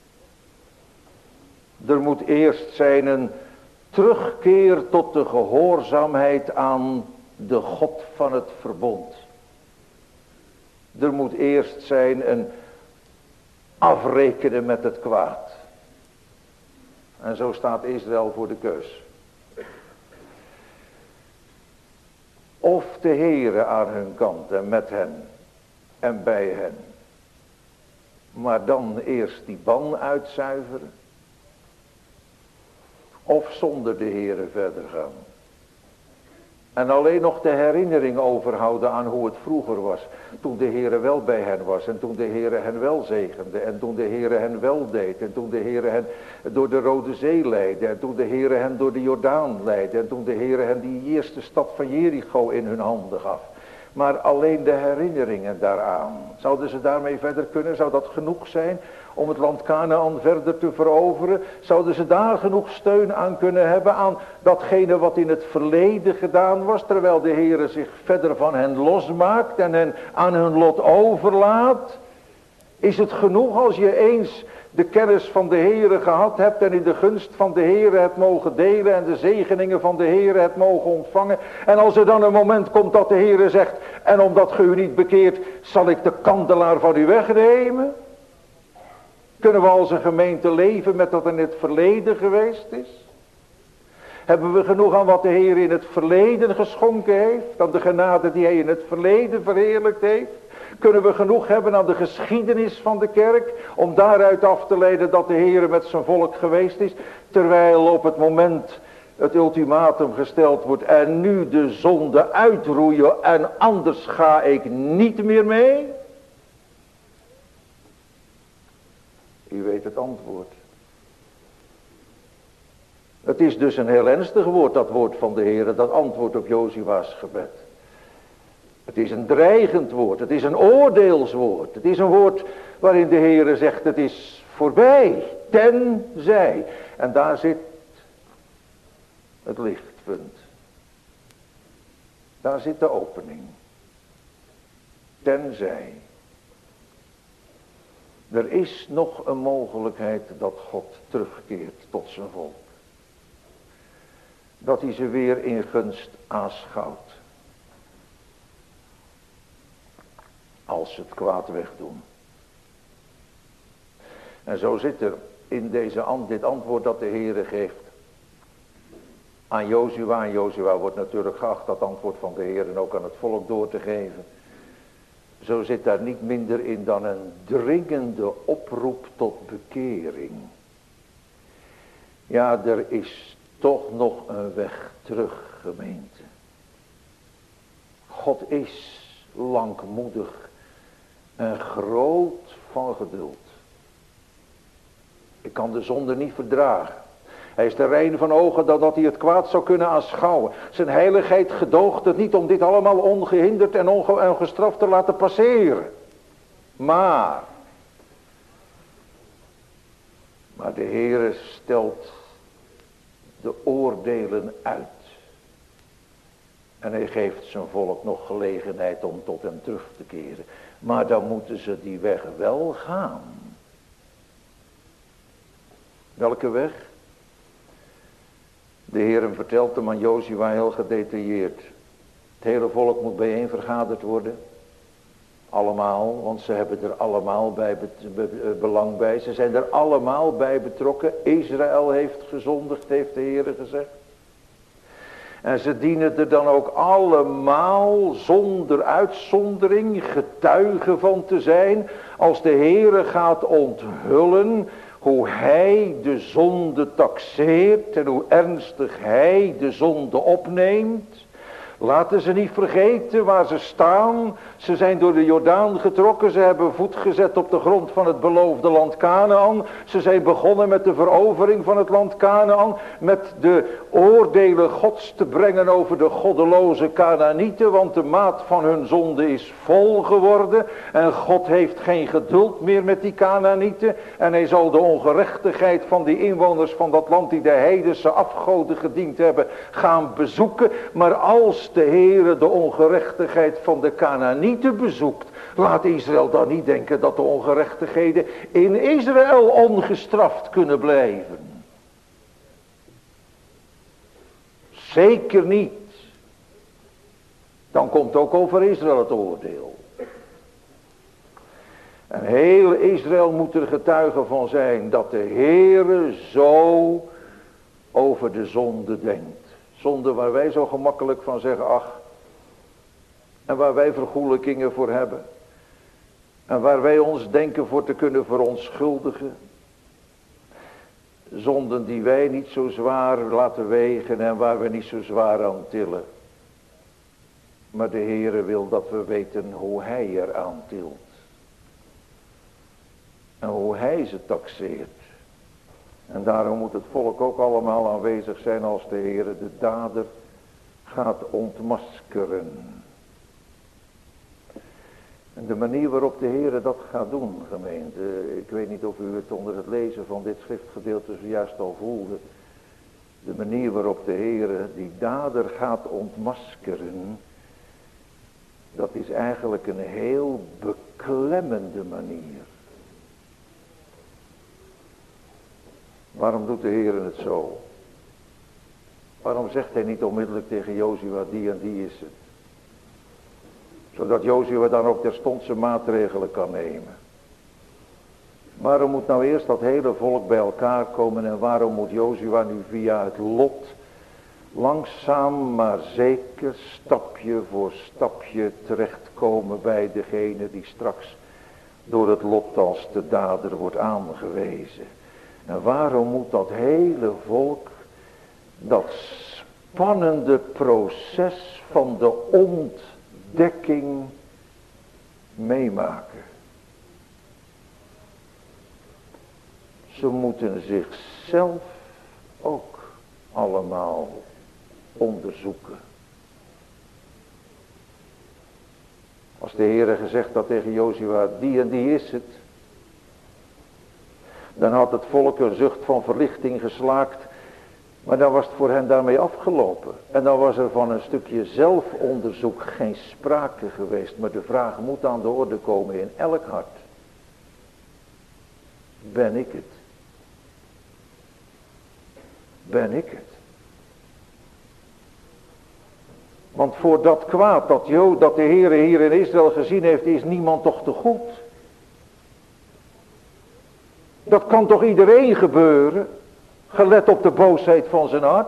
Er moet eerst zijn een terugkeer tot de gehoorzaamheid aan de God van het verbond. Er moet eerst zijn een afrekenen met het kwaad. En zo staat Israël voor de keus. Of de Heere aan hun kant en met hen en bij hen. Maar dan eerst die ban uitzuiveren. Of zonder de Heere verder gaan. En alleen nog de herinnering overhouden aan hoe het vroeger was. Toen de Heere wel bij hen was. En toen de Heere hen wel zegende. En toen de Heere hen wel deed. En toen de Heere hen door de Rode Zee leidde. En toen de Heere hen door de Jordaan leidde. En toen de Heere hen die eerste stad van Jericho in hun handen gaf. Maar alleen de herinneringen daaraan. Zouden ze daarmee verder kunnen? Zou dat genoeg zijn om het land Kanaan verder te veroveren? Zouden ze daar genoeg steun aan kunnen hebben aan datgene wat in het verleden gedaan was, terwijl de Heere zich verder van hen losmaakt en hen aan hun lot overlaat? Is het genoeg als je eens de kennis van de Heere gehad hebt en in de gunst van de Heere het mogen delen en de zegeningen van de Heere het mogen ontvangen? En als er dan een moment komt dat de Heere zegt, en omdat ge u niet bekeert, zal ik de kandelaar van u wegnemen? Kunnen we als een gemeente leven met wat in het verleden geweest is? Hebben we genoeg aan wat de Heer in het verleden geschonken heeft? Aan de genade die hij in het verleden verheerlijkt heeft? Kunnen we genoeg hebben aan de geschiedenis van de kerk? Om daaruit af te leiden dat de Heer met zijn volk geweest is. Terwijl op het moment het ultimatum gesteld wordt. En nu de zonde uitroeien en anders ga ik niet meer mee. U weet het antwoord. Het is dus een heel ernstig woord, dat woord van de Heer, dat antwoord op Jozua's gebed. Het is een dreigend woord, het is een oordeelswoord. Het is een woord waarin de Heer zegt, het is voorbij, tenzij. En daar zit het lichtpunt. Daar zit de opening. Tenzij. Er is nog een mogelijkheid dat God terugkeert tot zijn volk. Dat hij ze weer in gunst aanschouwt. als ze het kwaad wegdoen. En zo zit er in dit antwoord dat de Heere geeft aan Jozua. En Jozua wordt natuurlijk geacht dat antwoord van de Heer en ook aan het volk door te geven. Zo zit daar niet minder in dan een dringende oproep tot bekering. Ja, er is toch nog een weg terug, gemeente. God is langmoedig en groot van geduld. Ik kan de zonde niet verdragen. Hij is de rein van ogen dat hij het kwaad zou kunnen aanschouwen. Zijn heiligheid gedoogt het niet om dit allemaal ongehinderd en ongestraft te laten passeren. Maar de Heere stelt de oordelen uit. En hij geeft zijn volk nog gelegenheid om tot hem terug te keren. Maar dan moeten ze die weg wel gaan. Welke weg? De Heer vertelt hem aan Jozua heel gedetailleerd. Het hele volk moet bijeen vergaderd worden. Allemaal, want ze hebben er allemaal bij belang bij. Ze zijn er allemaal bij betrokken. Israël heeft gezondigd, heeft de Heer gezegd. En ze dienen er dan ook allemaal zonder uitzondering getuigen van te zijn. Als de Heere gaat onthullen hoe hij de zonde taxeert en hoe ernstig hij de zonde opneemt. Laten ze niet vergeten waar ze staan. Ze zijn door de Jordaan getrokken. Ze hebben voet gezet op de grond van het beloofde land Kanaan. Ze zijn begonnen met de verovering van het land Kanaan. Met de oordelen Gods te brengen over de goddeloze Kanaanieten. Want de maat van hun zonde is vol geworden. En God heeft geen geduld meer met die Kanaanieten. En hij zal de ongerechtigheid van die inwoners van dat land die de heidense afgoden gediend hebben gaan bezoeken. Maar als de Heere de ongerechtigheid van de Kanaanieten bezoekt, laat Israël dan niet denken dat de ongerechtigheden in Israël ongestraft kunnen blijven. Zeker niet. Dan komt ook over Israël het oordeel. En heel Israël moet er getuige van zijn dat de Heere zo over de zonde denkt. Zonde waar wij zo gemakkelijk van zeggen, ach. En waar wij vergoelijkingen voor hebben. En waar wij ons denken voor te kunnen verontschuldigen. Zonden die wij niet zo zwaar laten wegen en waar we niet zo zwaar aan tillen. Maar de Heere wil dat we weten hoe hij er aan tilt. En hoe hij ze taxeert. En daarom moet het volk ook allemaal aanwezig zijn als de Heere de dader gaat ontmaskeren. En de manier waarop de Heere dat gaat doen, gemeente. Ik weet niet of u het onder het lezen van dit schriftgedeelte zojuist al voelde. De manier waarop de Heere die dader gaat ontmaskeren. Dat is eigenlijk een heel beklemmende manier. Waarom doet de Heer het zo? Waarom zegt hij niet onmiddellijk tegen Jozua, die en die is het? Zodat Jozua dan ook terstond zijn maatregelen kan nemen. Waarom moet nou eerst dat hele volk bij elkaar komen en waarom moet Jozua nu via het lot langzaam maar zeker stapje voor stapje terechtkomen bij degene die straks door het lot als de dader wordt aangewezen? En waarom moet dat hele volk dat spannende proces van de ontdekking meemaken? Ze moeten zichzelf ook allemaal onderzoeken. Als de Heere gezegd had tegen Jozua, die en die is het. Dan had het volk een zucht van verlichting geslaakt. Maar dan was het voor hen daarmee afgelopen. En dan was er van een stukje zelfonderzoek geen sprake geweest. Maar de vraag moet aan de orde komen in elk hart. Ben ik het? Ben ik het? Want voor dat kwaad dat de Heere hier in Israël gezien heeft, is niemand toch te goed. Dat kan toch iedereen gebeuren, gelet op de boosheid van zijn hart.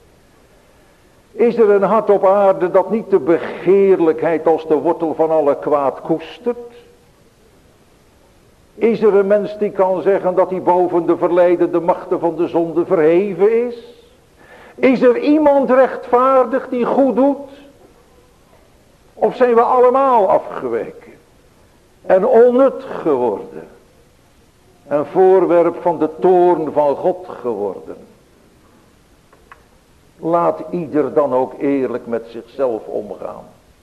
Is er een hart op aarde dat niet de begeerlijkheid als de wortel van alle kwaad koestert? Is er een mens die kan zeggen dat hij boven de verleidende machten van de zonde verheven is? Is er iemand rechtvaardig die goed doet? Of zijn we allemaal afgeweken en onnut geworden? Een voorwerp van de toorn van God geworden? Laat ieder dan ook eerlijk met zichzelf omgaan.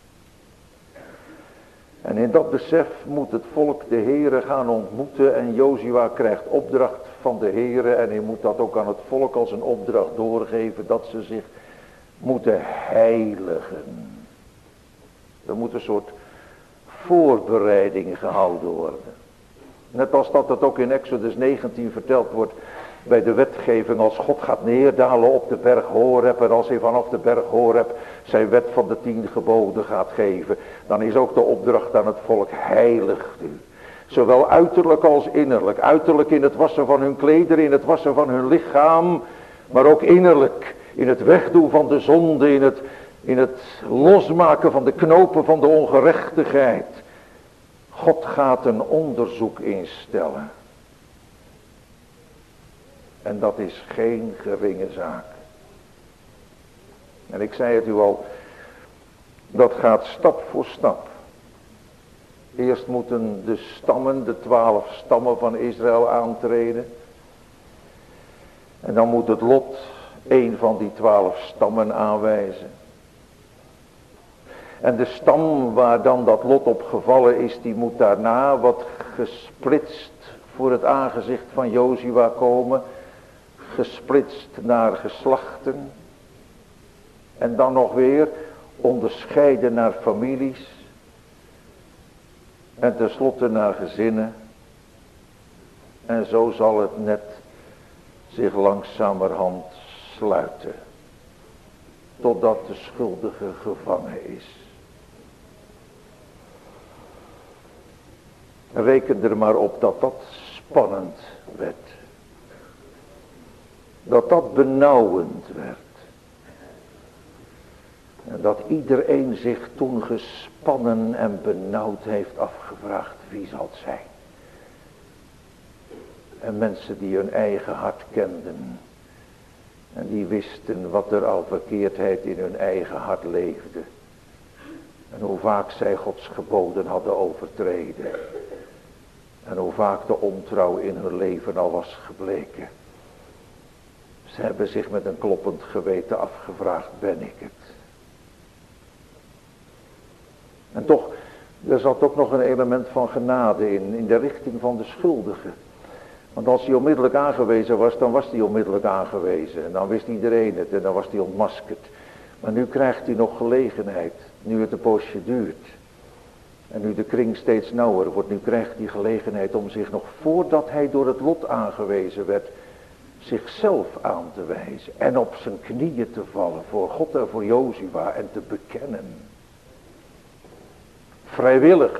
En in dat besef moet het volk de Heere gaan ontmoeten. En Jozua krijgt opdracht van de Heere. En hij moet dat ook aan het volk als een opdracht doorgeven. Dat ze zich moeten heiligen. Er moet een soort voorbereiding gehouden worden. Net als dat het ook in Exodus 19 verteld wordt. Bij de wetgeving, als God gaat neerdalen op de berg Horeb. En als hij vanaf de berg Horeb zijn wet van de 10 geboden gaat geven. Dan is ook de opdracht aan het volk: heiligt u. Zowel uiterlijk als innerlijk. Uiterlijk in het wassen van hun klederen, in het wassen van hun lichaam. Maar ook innerlijk in het wegdoen van de zonde. In het losmaken van de knopen van de ongerechtigheid. God gaat een onderzoek instellen. En dat is geen geringe zaak. En ik zei het u al, dat gaat stap voor stap. Eerst moeten de stammen, de 12 stammen van Israël aantreden. En dan moet het lot een van die 12 stammen aanwijzen. En de stam waar dan dat lot op gevallen is, die moet daarna wat gesplitst voor het aangezicht van Jozua komen. Gesplitst naar geslachten. En dan nog weer onderscheiden naar families. En tenslotte naar gezinnen. En zo zal het net zich langzamerhand sluiten. Totdat de schuldige gevangen is. Reken er maar op dat dat spannend werd. Dat dat benauwend werd. En dat iedereen zich toen gespannen en benauwd heeft afgevraagd: wie zal het zijn? En mensen die hun eigen hart kenden. En die wisten wat er al verkeerdheid in hun eigen hart leefde. En hoe vaak zij Gods geboden hadden overtreden. En hoe vaak de ontrouw in hun leven al was gebleken. Ze hebben zich met een kloppend geweten afgevraagd: ben ik het? En toch, er zat ook nog een element van genade in de richting van de schuldige. Want als hij onmiddellijk aangewezen was, dan was hij onmiddellijk aangewezen. En dan wist iedereen het en dan was hij ontmaskerd. Maar nu krijgt hij nog gelegenheid, nu het een poosje duurt. En nu de kring steeds nauwer wordt, nu krijgt hij gelegenheid om zich nog voordat hij door het lot aangewezen werd, zichzelf aan te wijzen. En op zijn knieën te vallen voor God en voor Jozua en te bekennen. Vrijwillig.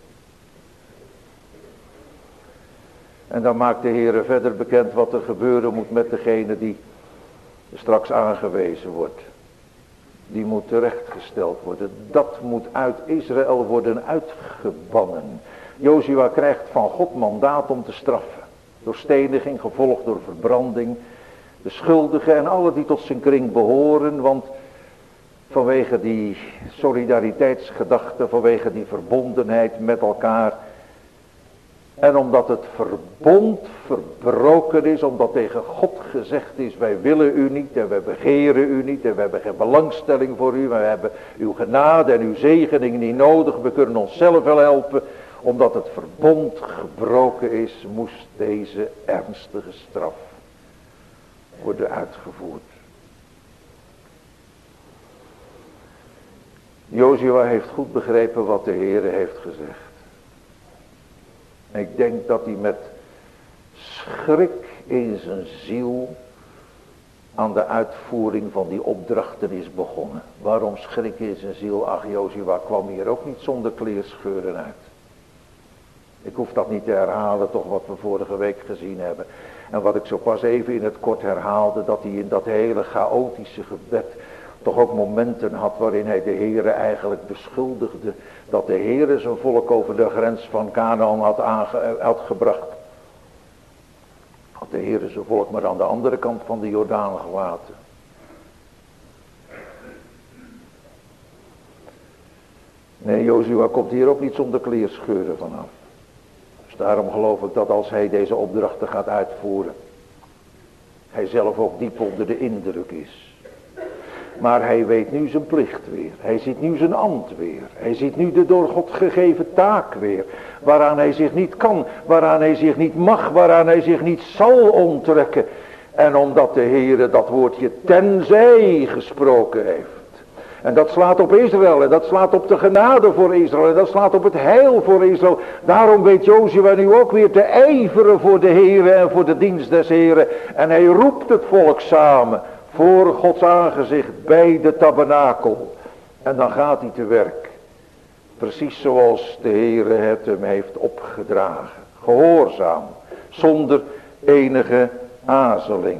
En dan maakt de Heere verder bekend wat er gebeuren moet met degene die straks aangewezen wordt. Die moet terechtgesteld worden. Dat moet uit Israël worden uitgebannen. Jozua krijgt van God mandaat om te straffen. Door steniging, gevolgd door verbranding. De schuldigen en alle die tot zijn kring behoren. Want vanwege die solidariteitsgedachte, vanwege die verbondenheid met elkaar. En omdat het verbond verbroken is, omdat tegen God gezegd is: wij willen u niet en wij begeren u niet en we hebben geen belangstelling voor u. We hebben uw genade en uw zegening niet nodig, we kunnen onszelf wel helpen. Omdat het verbond gebroken is, moest deze ernstige straf worden uitgevoerd. Jozua heeft goed begrepen wat de Heere heeft gezegd. Ik denk dat hij met schrik in zijn ziel aan de uitvoering van die opdrachten is begonnen. Waarom schrik in zijn ziel? Ach, Jozua kwam hier ook niet zonder kleerscheuren uit. Ik hoef dat niet te herhalen, toch wat we vorige week gezien hebben. En wat ik zo pas even in het kort herhaalde, dat hij in dat hele chaotische gebed toch ook momenten had waarin hij de Heere eigenlijk beschuldigde dat de Heere zijn volk over de grens van Canaan had gebracht. Had de Heere zijn volk maar aan de andere kant van de Jordaan gelaten. Nee, Jozua komt hier ook niet zonder kleerscheuren vanaf. Dus daarom geloof ik dat als hij deze opdrachten gaat uitvoeren, hij zelf ook diep onder de indruk is. Maar hij weet nu zijn plicht weer. Hij ziet nu zijn ambt weer. Hij ziet nu de door God gegeven taak weer. Waaraan hij zich niet kan. Waaraan hij zich niet mag. Waaraan hij zich niet zal onttrekken. En omdat de Heere dat woordje tenzij gesproken heeft. En dat slaat op Israël. En dat slaat op de genade voor Israël. En dat slaat op het heil voor Israël. Daarom weet Jozua nu ook weer te ijveren voor de Heere en voor de dienst des Heeren. En hij roept het volk samen. Voor Gods aangezicht bij de tabernakel. En dan gaat hij te werk. Precies zoals de Heere het hem heeft opgedragen. Gehoorzaam. Zonder enige aarzeling.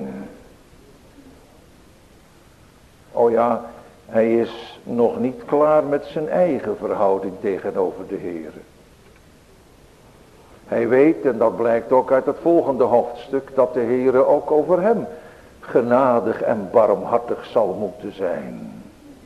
Oh ja, hij is nog niet klaar met zijn eigen verhouding tegenover de Heere. Hij weet, en dat blijkt ook uit het volgende hoofdstuk, dat de Heere ook over hem genadig en barmhartig zal moeten zijn.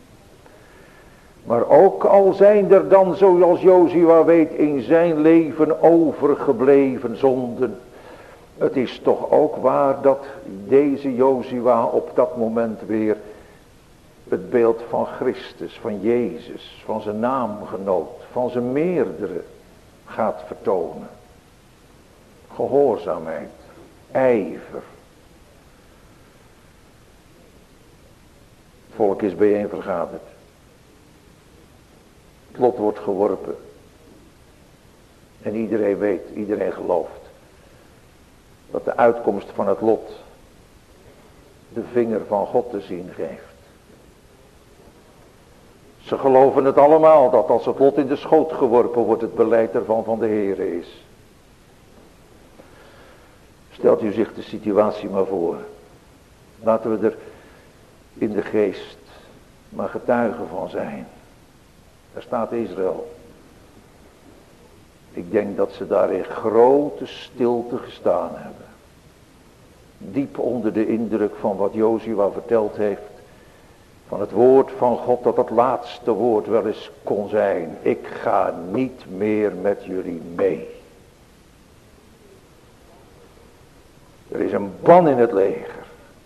Maar ook al zijn er dan, zoals Jozua weet, in zijn leven overgebleven zonden. Het is toch ook waar dat deze Jozua op dat moment weer het beeld van Christus, van Jezus, van zijn naamgenoot, van zijn meerdere gaat vertonen. Gehoorzaamheid, ijver. Het volk is bijeen vergaderd. Het lot wordt geworpen. En iedereen weet, iedereen gelooft, dat de uitkomst van het lot de vinger van God te zien geeft. Ze geloven het allemaal, dat als het lot in de schoot geworpen wordt, het beleid ervan van de Heere is. Stelt u zich de situatie maar voor. Laten we er in de geest maar getuigen van zijn. Daar staat Israël. Ik denk dat ze daar in grote stilte gestaan hebben. Diep onder de indruk van wat Jozua verteld heeft. Van het woord van God, dat het laatste woord wel eens kon zijn. Ik ga niet meer met jullie mee. Er is een ban in het leger.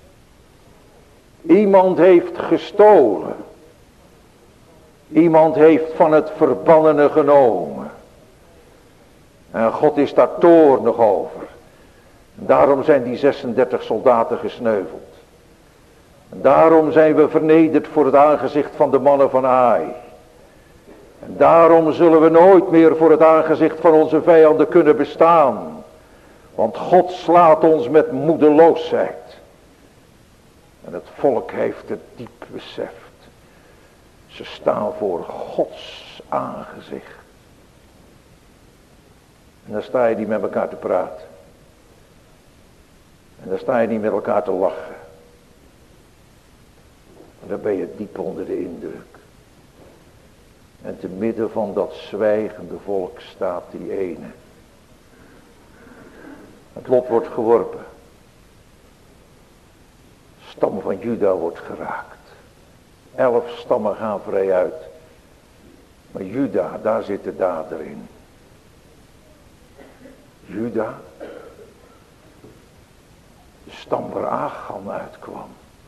Iemand heeft gestolen. Iemand heeft van het verbannene genomen. En God is daar toornig over. En daarom zijn die 36 soldaten gesneuveld. En daarom zijn we vernederd voor het aangezicht van de mannen van Ai. En daarom zullen we nooit meer voor het aangezicht van onze vijanden kunnen bestaan. Want God slaat ons met moedeloosheid. En het volk heeft het diep beseft. Ze staan voor Gods aangezicht. En dan sta je niet met elkaar te praten. En dan sta je niet met elkaar te lachen. En dan ben je diep onder de indruk. En te midden van dat zwijgende volk staat die ene. Het lot wordt geworpen. Stam van Juda wordt geraakt. 11 stammen gaan vrij uit. Maar Juda, daar zit de dader in. Juda. De stam waar Achan uitkwam.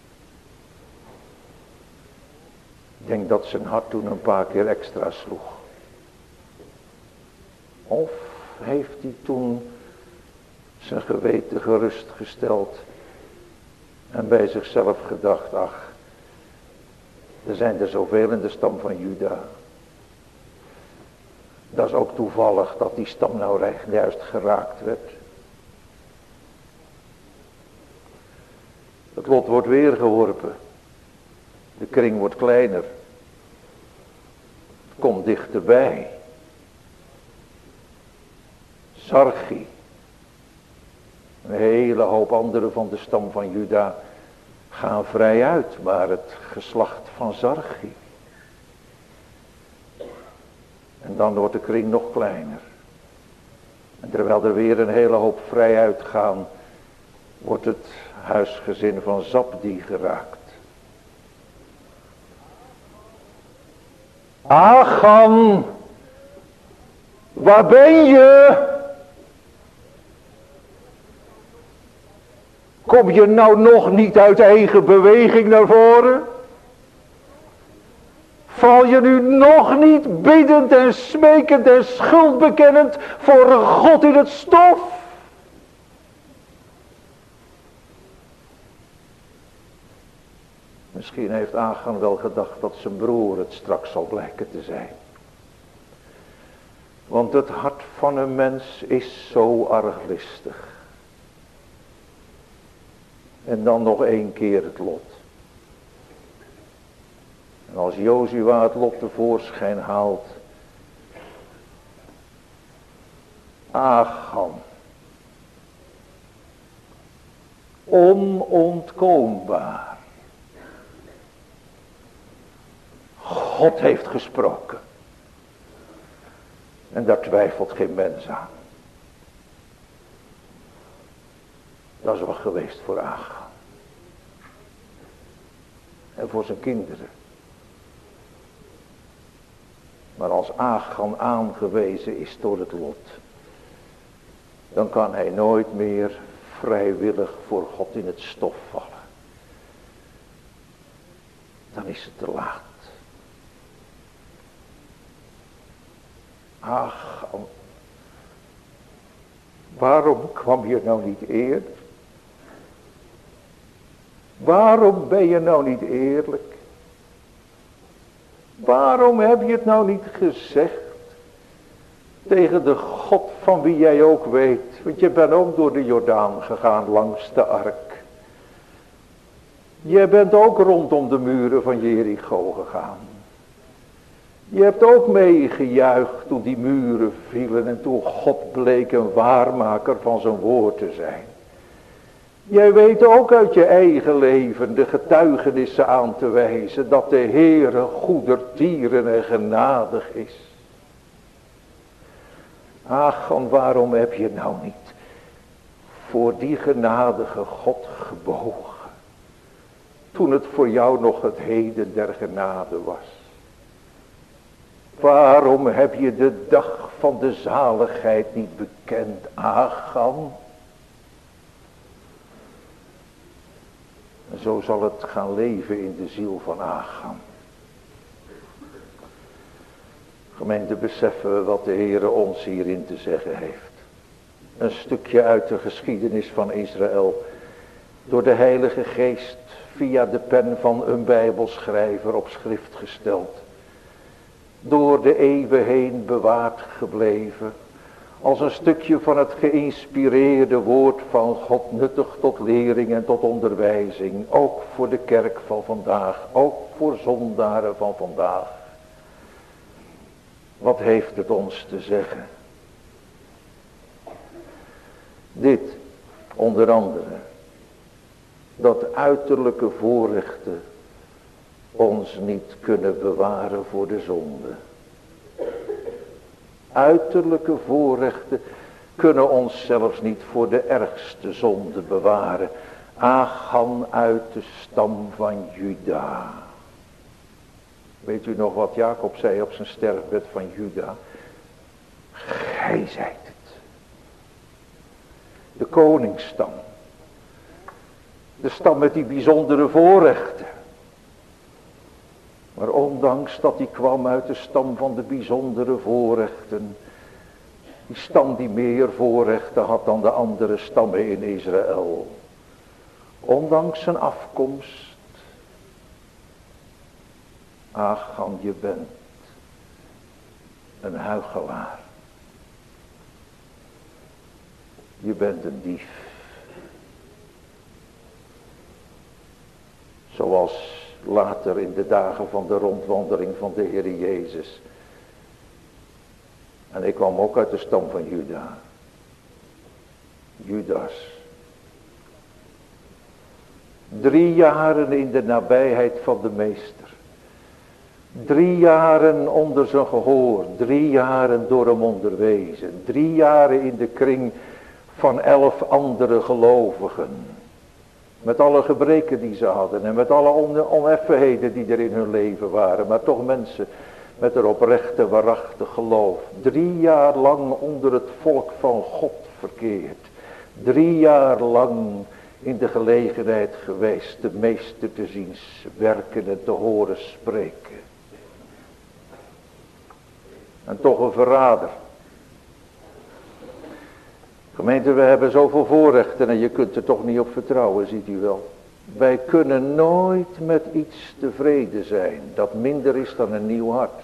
Ik denk dat zijn hart toen een paar keer extra sloeg. Of heeft hij toen zijn geweten gerustgesteld en bij zichzelf gedacht, ach, er zijn er zoveel in de stam van Juda. Dat is ook toevallig dat die stam nou juist geraakt werd. Het lot wordt weer geworpen. De kring wordt kleiner. Het komt dichterbij. Zarchi. Een hele hoop anderen van de stam van Juda gaan vrij uit, maar het geslacht van Zarchi. En dan wordt de kring nog kleiner. En terwijl er weer een hele hoop vrij uitgaan, wordt het huisgezin van Zabdi geraakt. Achan, waar ben je? Kom je nou nog niet uit eigen beweging naar voren? Val je nu nog niet biddend en smekend en schuldbekennend voor God in het stof? Misschien heeft Achan wel gedacht dat zijn broer het straks zal blijken te zijn. Want het hart van een mens is zo arglistig. En dan nog 1 keer het lot. En als Jozua het lot tevoorschijn haalt. Achan. Onontkoombaar. God heeft gesproken. En daar twijfelt geen mens aan. Dat is wat geweest voor Achan. En voor zijn kinderen. Maar als Achan aangewezen is door het lot, dan kan hij nooit meer vrijwillig voor God in het stof vallen. Dan is het te laat. Achan, waarom kwam je nou niet eerder? Waarom ben je nou niet eerlijk? Waarom heb je het nou niet gezegd tegen de God van wie jij ook weet? Want je bent ook door de Jordaan gegaan langs de ark. Je bent ook rondom de muren van Jericho gegaan. Je hebt ook meegejuicht toen die muren vielen en toen God bleek een waarmaker van zijn woord te zijn. Jij weet ook uit je eigen leven de getuigenissen aan te wijzen dat de Heere goedertieren en genadig is. Achan, waarom heb je nou niet voor die genadige God gebogen, toen het voor jou nog het heden der genade was? Waarom heb je de dag van de zaligheid niet bekend, Achan? En zo zal het gaan leven in de ziel van Achan. Gemeente, beseffen we wat de Heere ons hierin te zeggen heeft. Een stukje uit de geschiedenis van Israël. Door de Heilige Geest via de pen van een Bijbelschrijver op schrift gesteld. Door de eeuwen heen bewaard gebleven. Als een stukje van het geïnspireerde woord van God, nuttig tot lering en tot onderwijzing. Ook voor de kerk van vandaag, ook voor zondaren van vandaag. Wat heeft het ons te zeggen? Dit, onder andere, dat uiterlijke voorrechten ons niet kunnen bewaren voor de zonde. Uiterlijke voorrechten kunnen ons zelfs niet voor de ergste zonde bewaren. Achan uit de stam van Juda. Weet u nog wat Jacob zei op zijn sterfbed van Juda? Gij zijt het. De koningsstam. De stam met die bijzondere voorrechten. Maar ondanks dat hij kwam uit de stam van de bijzondere voorrechten. Die stam die meer voorrechten had dan de andere stammen in Israël. Ondanks zijn afkomst. Achan, je bent een huichelaar. Je bent een dief. Zoals later in de dagen van de rondwandeling van de Heer Jezus. En ik kwam ook uit de stam van Juda. Judas. 3 jaren in de nabijheid van de meester. 3 jaren onder zijn gehoor. 3 jaren door hem onderwezen. 3 jaren in de kring van 11 andere gelovigen. Met alle gebreken die ze hadden. En met alle oneffenheden die er in hun leven waren. Maar toch mensen met een oprechte, waarachtig geloof. 3 jaar lang onder het volk van God verkeerd. 3 jaar lang in de gelegenheid geweest de meester te zien werken en te horen spreken. En toch een verrader. Gemeente, we hebben zoveel voorrechten en je kunt er toch niet op vertrouwen, ziet u wel. Wij kunnen nooit met iets tevreden zijn dat minder is dan een nieuw hart.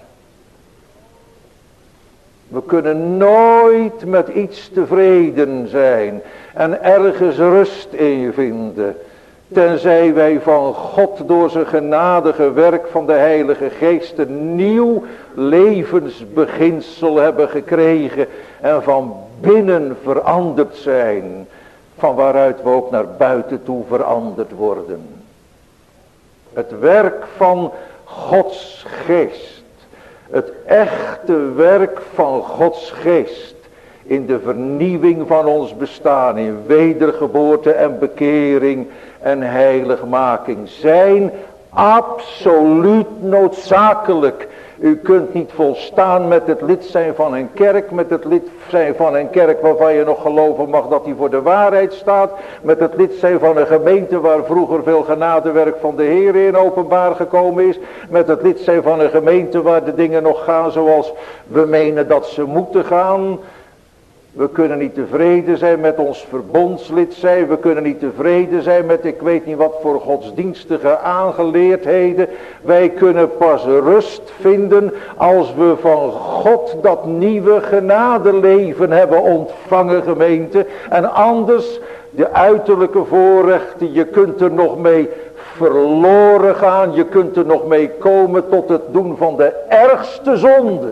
We kunnen nooit met iets tevreden zijn en ergens rust in vinden. Tenzij wij van God door zijn genadige werk van de Heilige Geest een nieuw levensbeginsel hebben gekregen. En van binnen veranderd zijn. Van waaruit we ook naar buiten toe veranderd worden. Het werk van Gods Geest. Het echte werk van Gods Geest. In de vernieuwing van ons bestaan. In wedergeboorte en bekering en heiligmaking. Zijn absoluut noodzakelijk. U kunt niet volstaan met het lid zijn van een kerk. Met het lid zijn van een kerk waarvan je nog geloven mag dat hij voor de waarheid staat. Met het lid zijn van een gemeente waar vroeger veel genadewerk van de Heer in openbaar gekomen is. Met het lid zijn van een gemeente waar de dingen nog gaan zoals we menen dat ze moeten gaan. We kunnen niet tevreden zijn met ons verbondslid zijn. We kunnen niet tevreden zijn met ik weet niet wat voor godsdienstige aangeleerdheden. Wij kunnen pas rust vinden als we van God dat nieuwe genadeleven hebben ontvangen, gemeente. En anders de uiterlijke voorrechten, je kunt er nog mee verloren gaan. Je kunt er nog mee komen tot het doen van de ergste zonde.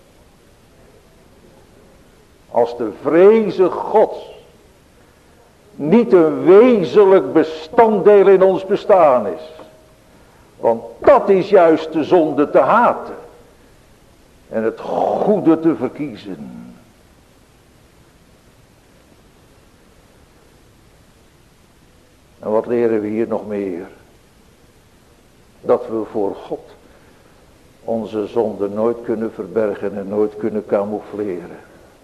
Als de vreze Gods niet een wezenlijk bestanddeel in ons bestaan is. Want dat is juist de zonde te haten. En het goede te verkiezen. En wat leren we hier nog meer? Dat we voor God onze zonde nooit kunnen verbergen en nooit kunnen camoufleren.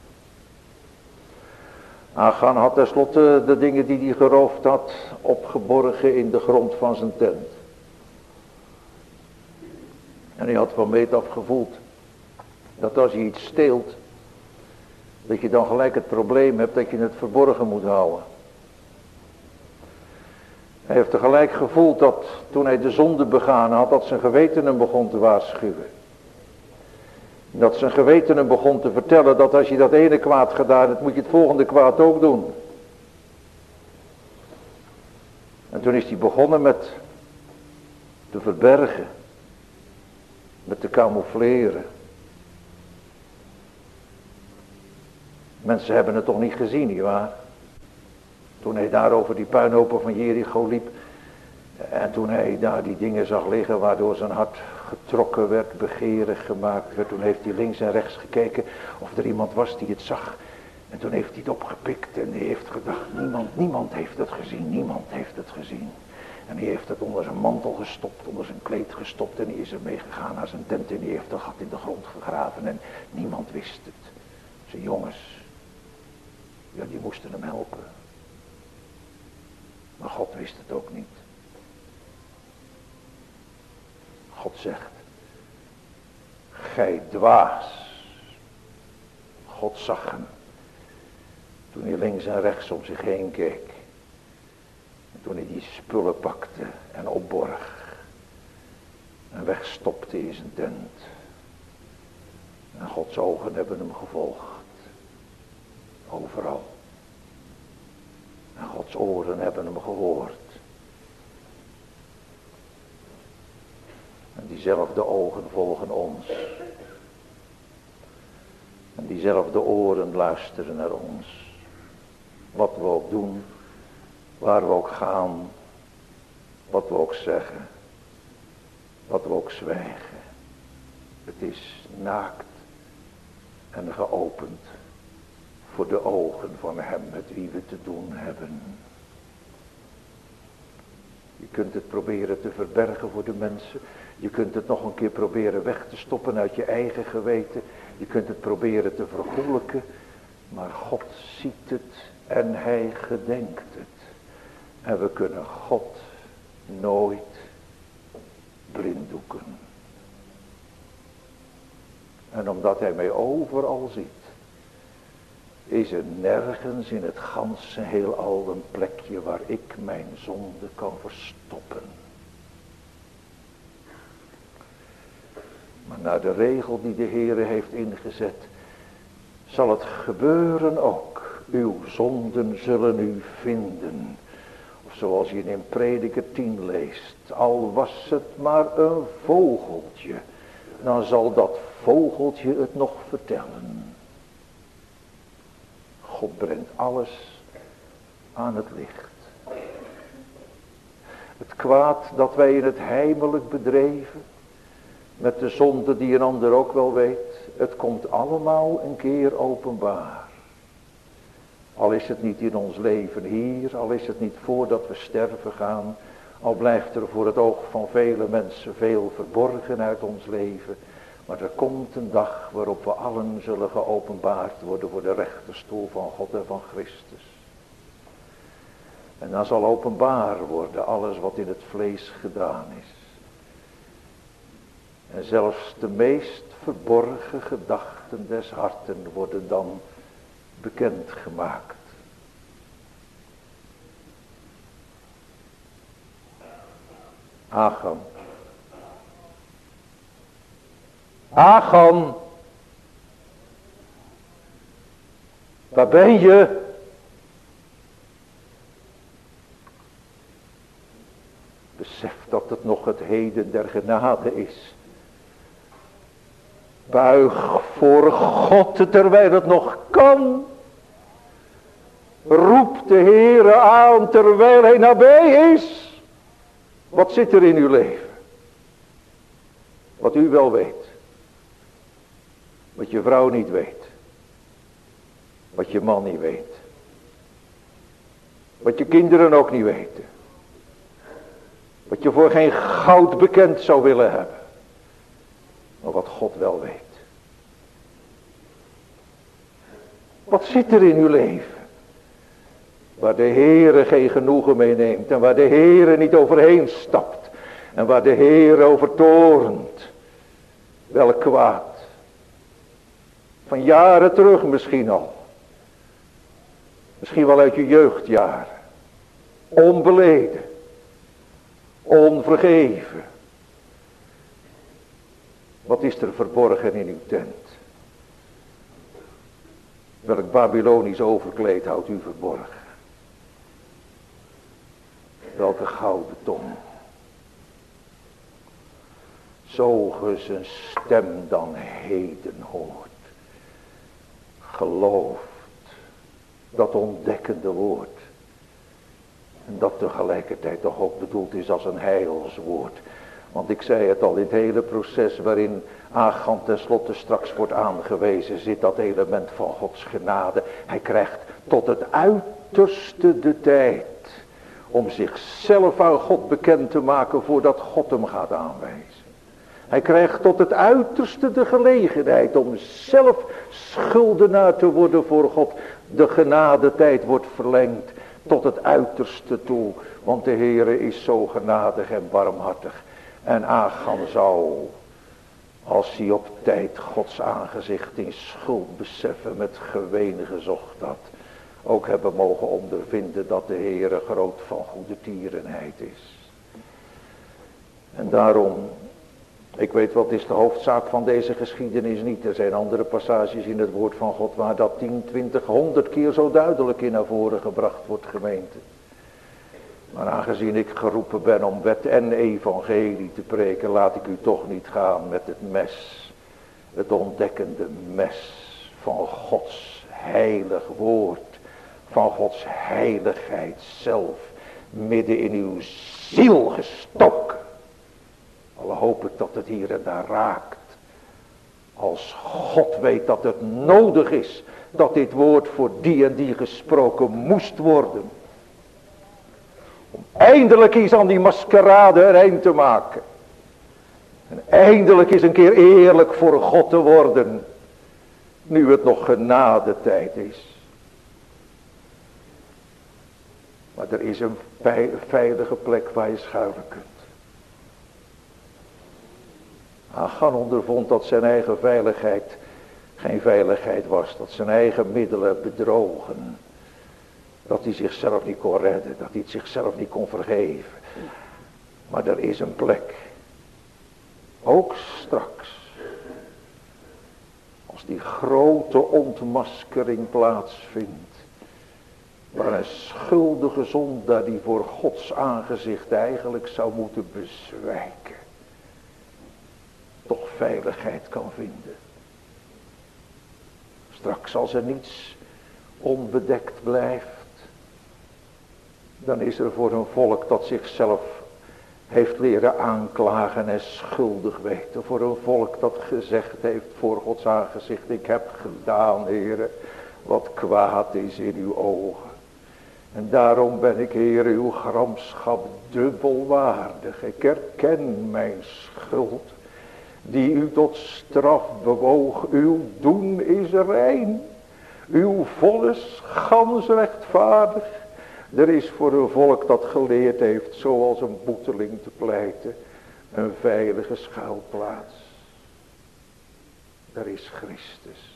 Achan had tenslotte de dingen die hij geroofd had opgeborgen in de grond van zijn tent. En hij had van meet af gevoeld dat als je iets steelt, dat je dan gelijk het probleem hebt dat je het verborgen moet houden. Hij heeft tegelijk gevoeld dat toen hij de zonde begaan had, dat zijn geweten hem begon te waarschuwen. Dat zijn geweten hem begon te vertellen dat als je dat ene kwaad gedaan hebt, moet je het volgende kwaad ook doen. En toen is hij begonnen met te verbergen. Met te camoufleren. Mensen hebben het toch niet gezien, nietwaar? Toen hij daar over die puinhopen van Jericho liep. En toen hij daar die dingen zag liggen waardoor zijn hart getrokken werd, begeerig gemaakt werd. Toen heeft hij links en rechts gekeken of er iemand was die het zag. En toen heeft hij het opgepikt en hij heeft gedacht, niemand heeft het gezien, niemand heeft het gezien. En hij heeft het onder zijn mantel gestopt, onder zijn kleed gestopt en hij is ermee gegaan naar zijn tent en hij heeft een gat in de grond gegraven en niemand wist het. Zijn jongens, ja, die moesten hem helpen. Maar God wist het ook niet. God zegt, gij dwaas. God zag hem. Toen hij links en rechts om zich heen keek. En toen hij die spullen pakte en opborg. En wegstopte in zijn tent. En Gods ogen hebben hem gevolgd. Overal. En Gods oren hebben hem gehoord. diezelfde ogen volgen ons. En diezelfde oren luisteren naar ons. Wat we ook doen, waar we ook gaan, wat we ook zeggen, wat we ook zwijgen. Het is naakt en geopend voor de ogen van hem met wie we te doen hebben. Je kunt het proberen te verbergen voor de mensen. Je kunt het nog een keer proberen weg te stoppen uit je eigen geweten. Je kunt het proberen te vergoelijken. Maar God ziet het en hij gedenkt het. En we kunnen God nooit blinddoeken. En omdat hij mij overal ziet, is er nergens in het ganse heelal een plekje waar ik mijn zonde kan verstoppen. Maar naar de regel die de Heere heeft ingezet, zal het gebeuren ook. Uw zonden zullen u vinden. Of zoals je in Prediker 10 leest. Al was het maar een vogeltje, dan zal dat vogeltje het nog vertellen. God brengt alles aan het licht. Het kwaad dat wij in het heimelijk bedreven, met de zonde die een ander ook wel weet, het komt allemaal een keer openbaar. Al is het niet in ons leven hier, al is het niet voordat we sterven gaan, al blijft er voor het oog van vele mensen veel verborgen uit ons leven. Maar er komt een dag waarop we allen zullen geopenbaard worden voor de rechterstoel van God en van Christus. En dan zal openbaar worden alles wat in het vlees gedaan is. En zelfs de meest verborgen gedachten des harten worden dan bekendgemaakt. Achan. Achan. Waar ben je? Besef dat het nog het heden der genade is. Buig voor God terwijl het nog kan. Roep de Heere aan terwijl hij nabij is. Wat zit er in uw leven? Wat u wel weet. Wat je vrouw niet weet. Wat je man niet weet. Wat je kinderen ook niet weten. Wat je voor geen goud bekend zou willen hebben. Maar wat God wel weet. Wat zit er in uw leven? Waar de Heere geen genoegen mee neemt. En waar de Heere niet overheen stapt. En waar de Heere over toornt. Welk kwaad. Van jaren terug misschien al. Misschien wel uit je jeugdjaren. Onbeleden. Onvergeven. Wat is er verborgen in uw tent? Welk Babylonisch overkleed houdt u verborgen? Welke gouden tong? Zo ge zijn stem dan heden hoort. Gelooft dat ontdekkende woord. En dat tegelijkertijd toch ook bedoeld is als een heilswoord. Want ik zei het al, in het hele proces waarin Achan tenslotte straks wordt aangewezen, zit dat element van Gods genade. Hij krijgt tot het uiterste de tijd om zichzelf aan God bekend te maken voordat God hem gaat aanwijzen. Hij krijgt tot het uiterste de gelegenheid om zelf schuldenaar te worden voor God. De genadetijd wordt verlengd tot het uiterste toe. Want de Heere is zo genadig en barmhartig. En Achan zou, als hij op tijd Gods aangezicht in schuld beseffen met geween gezocht had, ook hebben mogen ondervinden dat de Heere groot van goede tierenheid is. En daarom, ik weet wat is de hoofdzaak van deze geschiedenis niet. Er zijn andere passages in het woord van God waar dat 10, 20, 100 keer zo duidelijk in naar voren gebracht wordt, gemeente. Maar aangezien ik geroepen ben om wet en evangelie te preken, laat ik u toch niet gaan met het mes. Het ontdekkende mes van Gods heilig woord. Van Gods heiligheid zelf. Midden in uw ziel gestoken. Al hoop ik dat het hier en daar raakt. Als God weet dat het nodig is. Dat dit woord voor die en die gesproken moest worden. Om eindelijk eens aan die maskerade er eind te maken. En eindelijk eens een keer eerlijk voor God te worden. Nu het nog genadetijd is. Maar er is een veilige plek waar je schuilen kunt. Achan ondervond dat zijn eigen veiligheid geen veiligheid was. Dat zijn eigen middelen bedrogen. Dat hij zichzelf niet kon redden. Dat hij het zichzelf niet kon vergeven. Maar er is een plek. Ook straks. Als die grote ontmaskering plaatsvindt. Waar een schuldige zondaar die voor Gods aangezicht eigenlijk zou moeten bezwijken. Toch veiligheid kan vinden. Straks als er niets onbedekt blijft. Dan is er voor een volk dat zichzelf heeft leren aanklagen en schuldig weten. Voor een volk dat gezegd heeft voor Gods aangezicht. Ik heb gedaan, Heere, wat kwaad is in uw ogen. En daarom ben ik, Heere, uw gramschap dubbel waardig. Ik herken mijn schuld. Die u tot straf bewoog. Uw doen is rein. Uw vonnis gans rechtvaardig. Er is voor een volk dat geleerd heeft, zoals een boeteling te pleiten, een veilige schuilplaats. Er is Christus.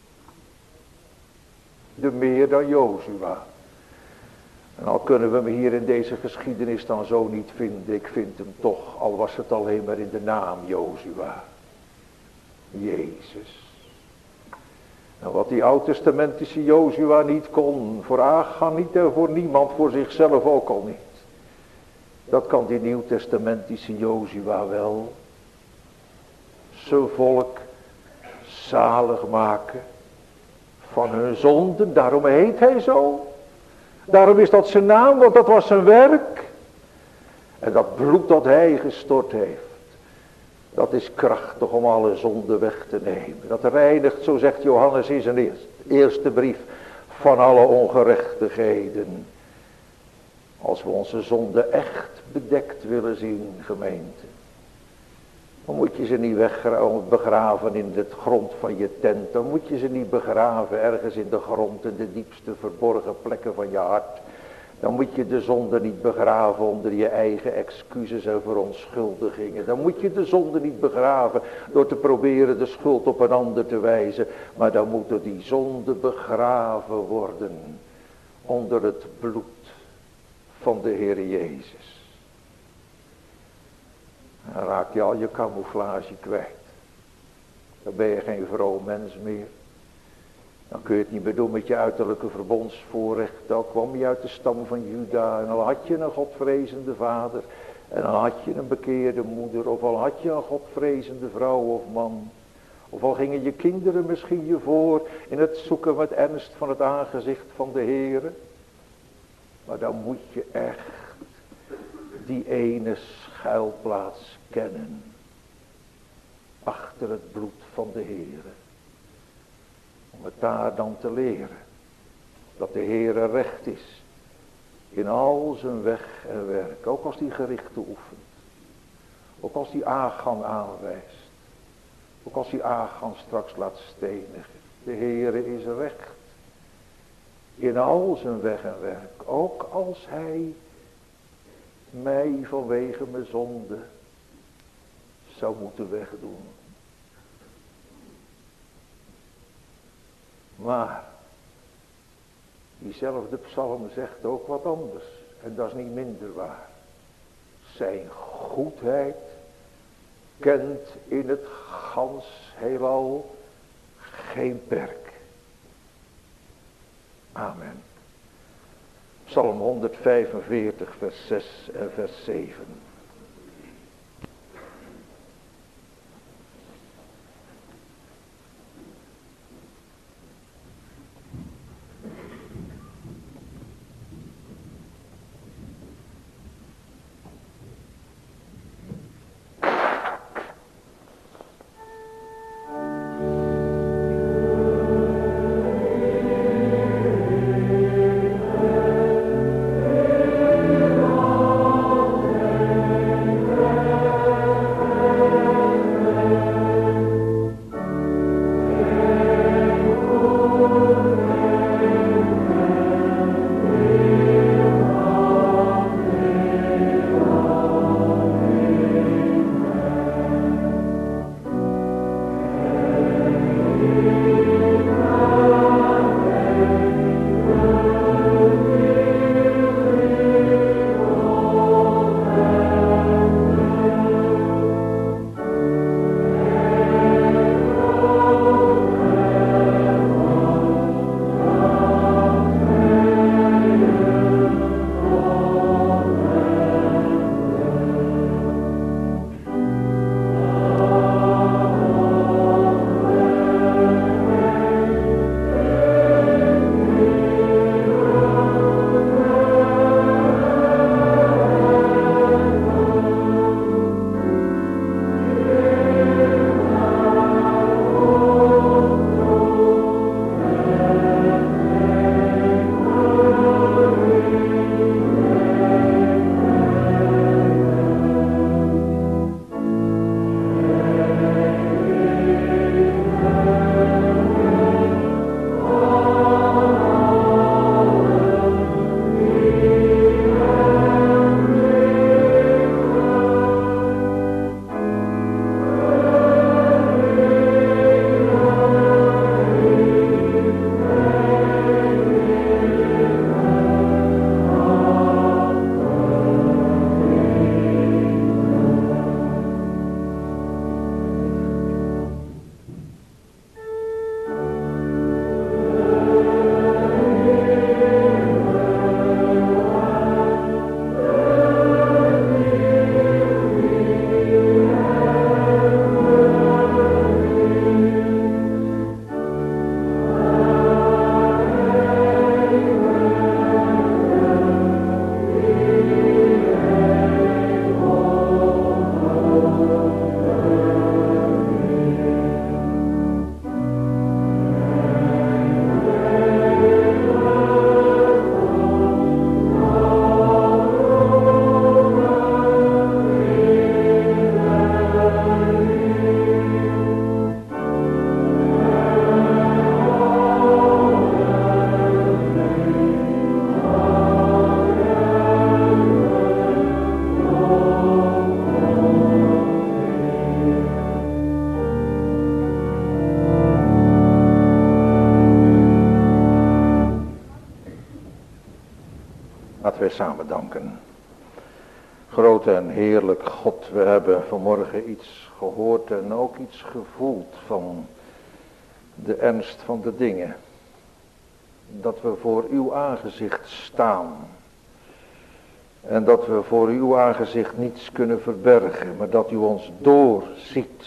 De meer dan Jozua. En al kunnen we hem hier in deze geschiedenis dan zo niet vinden, ik vind hem toch, al was het alleen maar in de naam Jozua. Jezus. En wat die oud-testamentische Jozua niet kon, voor Achan niet en voor niemand, voor zichzelf ook al niet. Dat kan die nieuw-testamentische Jozua wel. Zijn volk zalig maken van hun zonden, daarom heet hij zo. Daarom is dat zijn naam, want dat was zijn werk. En dat bloed dat hij gestort heeft. Dat is krachtig om alle zonden weg te nemen. Dat reinigt, zo zegt Johannes in zijn eerste brief, van alle ongerechtigheden. Als we onze zonden echt bedekt willen zien, gemeente. Dan moet je ze niet begraven in de grond van je tent. Dan moet je ze niet begraven ergens in de grond, in de diepste verborgen plekken van je hart. Dan moet je de zonde niet begraven onder je eigen excuses en verontschuldigingen. Dan moet je de zonde niet begraven door te proberen de schuld op een ander te wijzen. Maar dan moeten die zonde begraven worden onder het bloed van de Heer Jezus. Dan raak je al je camouflage kwijt. Dan ben je geen vroom mens meer. Dan kun je het niet meer doen met je uiterlijke verbondsvoorrecht. Dan kwam je uit de stam van Juda. En al had je een godvrezende vader. En al had je een bekeerde moeder. Of al had je een godvrezende vrouw of man. Of al gingen je kinderen misschien je voor. In het zoeken met ernst van het aangezicht van de Heere. Maar dan moet je echt die ene schuilplaats kennen. Achter het bloed van de Heere. Om het daar dan te leren. Dat de Heere recht is. In al zijn weg en werk. Ook als die gerichten oefent. Ook als die Achan aanwijst. Ook als die Achan straks laat stenigen. De Heere is recht. In al zijn weg en werk. Ook als hij mij vanwege mijn zonde zou moeten wegdoen. Maar diezelfde psalm zegt ook wat anders. En dat is niet minder waar. Zijn goedheid kent in het gans heelal geen perk. Amen. Psalm 145 vers 6 en vers 7. Laten wij samen danken. Grote en heerlijk God, we hebben vanmorgen iets gehoord en ook iets gevoeld van de ernst van de dingen. Dat we voor uw aangezicht staan. En dat we voor uw aangezicht niets kunnen verbergen, maar dat u ons doorziet.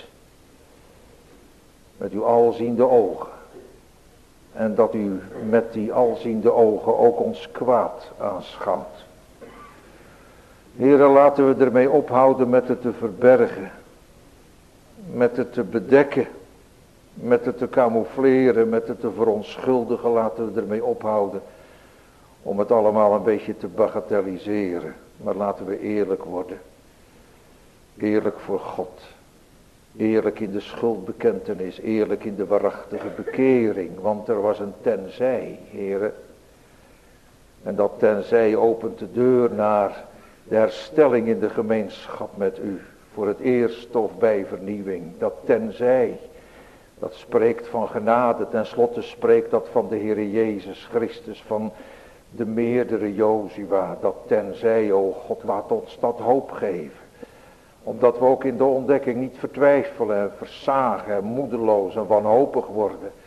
Met uw alziende ogen. En dat u met die alziende ogen ook ons kwaad aanschouwt. Heere, laten we ermee ophouden met het te verbergen. Met het te bedekken. Met het te camoufleren, met het te verontschuldigen. Laten we ermee ophouden. Om het allemaal een beetje te bagatelliseren. Maar laten we eerlijk worden. Eerlijk voor God. Eerlijk in de schuldbekentenis. Eerlijk in de waarachtige bekering. Want er was een tenzij, Heere. En dat tenzij opent de deur naar de herstelling in de gemeenschap met u. Voor het eerst of bij vernieuwing. Dat tenzij. Dat spreekt van genade. Ten slotte spreekt dat van de Heere Jezus Christus. Van de meerdere Jozua. Dat tenzij, o God, laat ons dat hoop geven. Omdat we ook in de ontdekking niet vertwijfelen en versagen en moedeloos en wanhopig worden.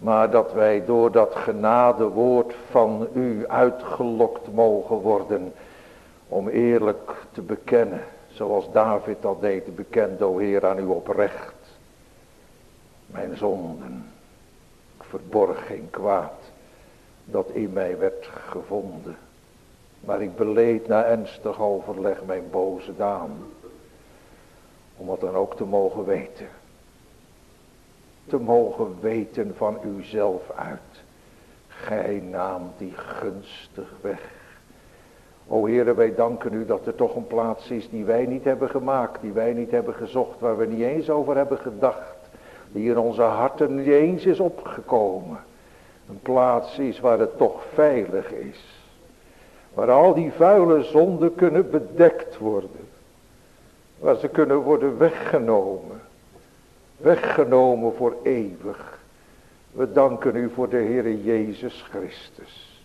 Maar dat wij door dat genadewoord van u uitgelokt mogen worden. Om eerlijk te bekennen. Zoals David dat deed, te bekend, o Heer, aan u oprecht. Mijn zonden. Ik verborg geen kwaad dat in mij werd gevonden. Maar ik beleed na ernstig overleg mijn boze daad. Om het dan ook te mogen weten. Te mogen weten van uzelf uit. Gij naamt die gunstig weg. O Heere, wij danken u dat er toch een plaats is die wij niet hebben gemaakt. Die wij niet hebben gezocht. Waar we niet eens over hebben gedacht. Die in onze harten niet eens is opgekomen. Een plaats is waar het toch veilig is. Waar al die vuile zonden kunnen bedekt worden. Waar ze kunnen worden weggenomen. Weggenomen voor eeuwig. We danken u voor de Heere Jezus Christus.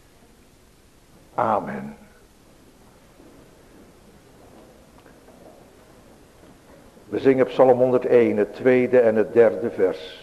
Amen. We zingen Psalm 101, het tweede en het derde vers.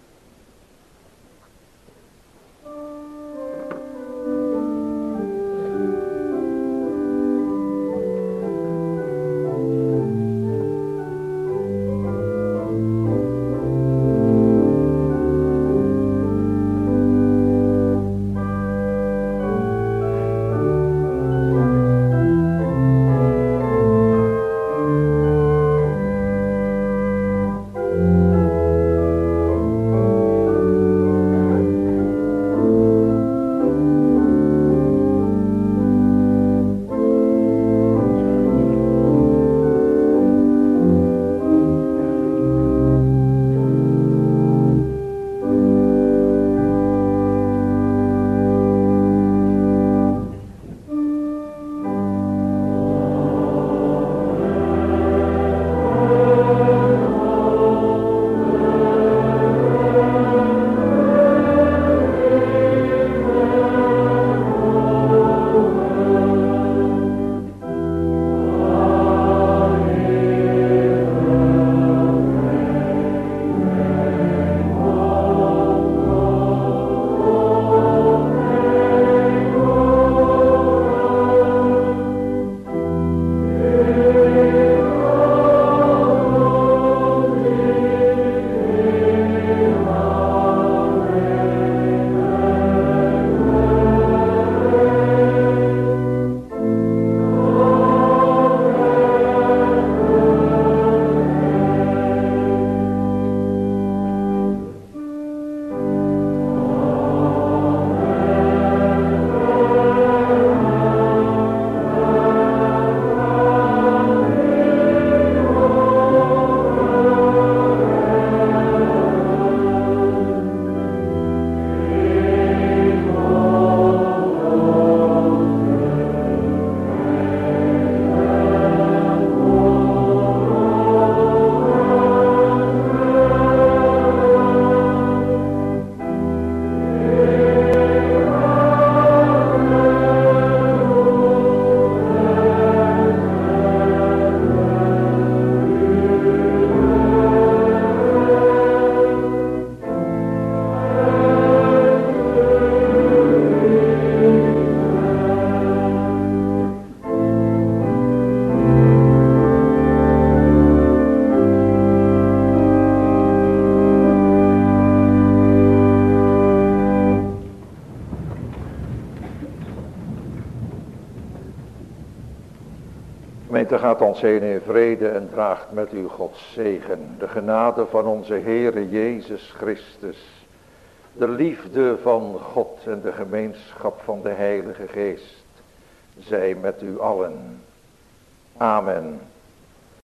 Gemeente, gaat ons heen in vrede en draagt met u Gods zegen. De genade van onze Heere Jezus Christus. De liefde van God en de gemeenschap van de Heilige Geest. Zij met u allen. Amen.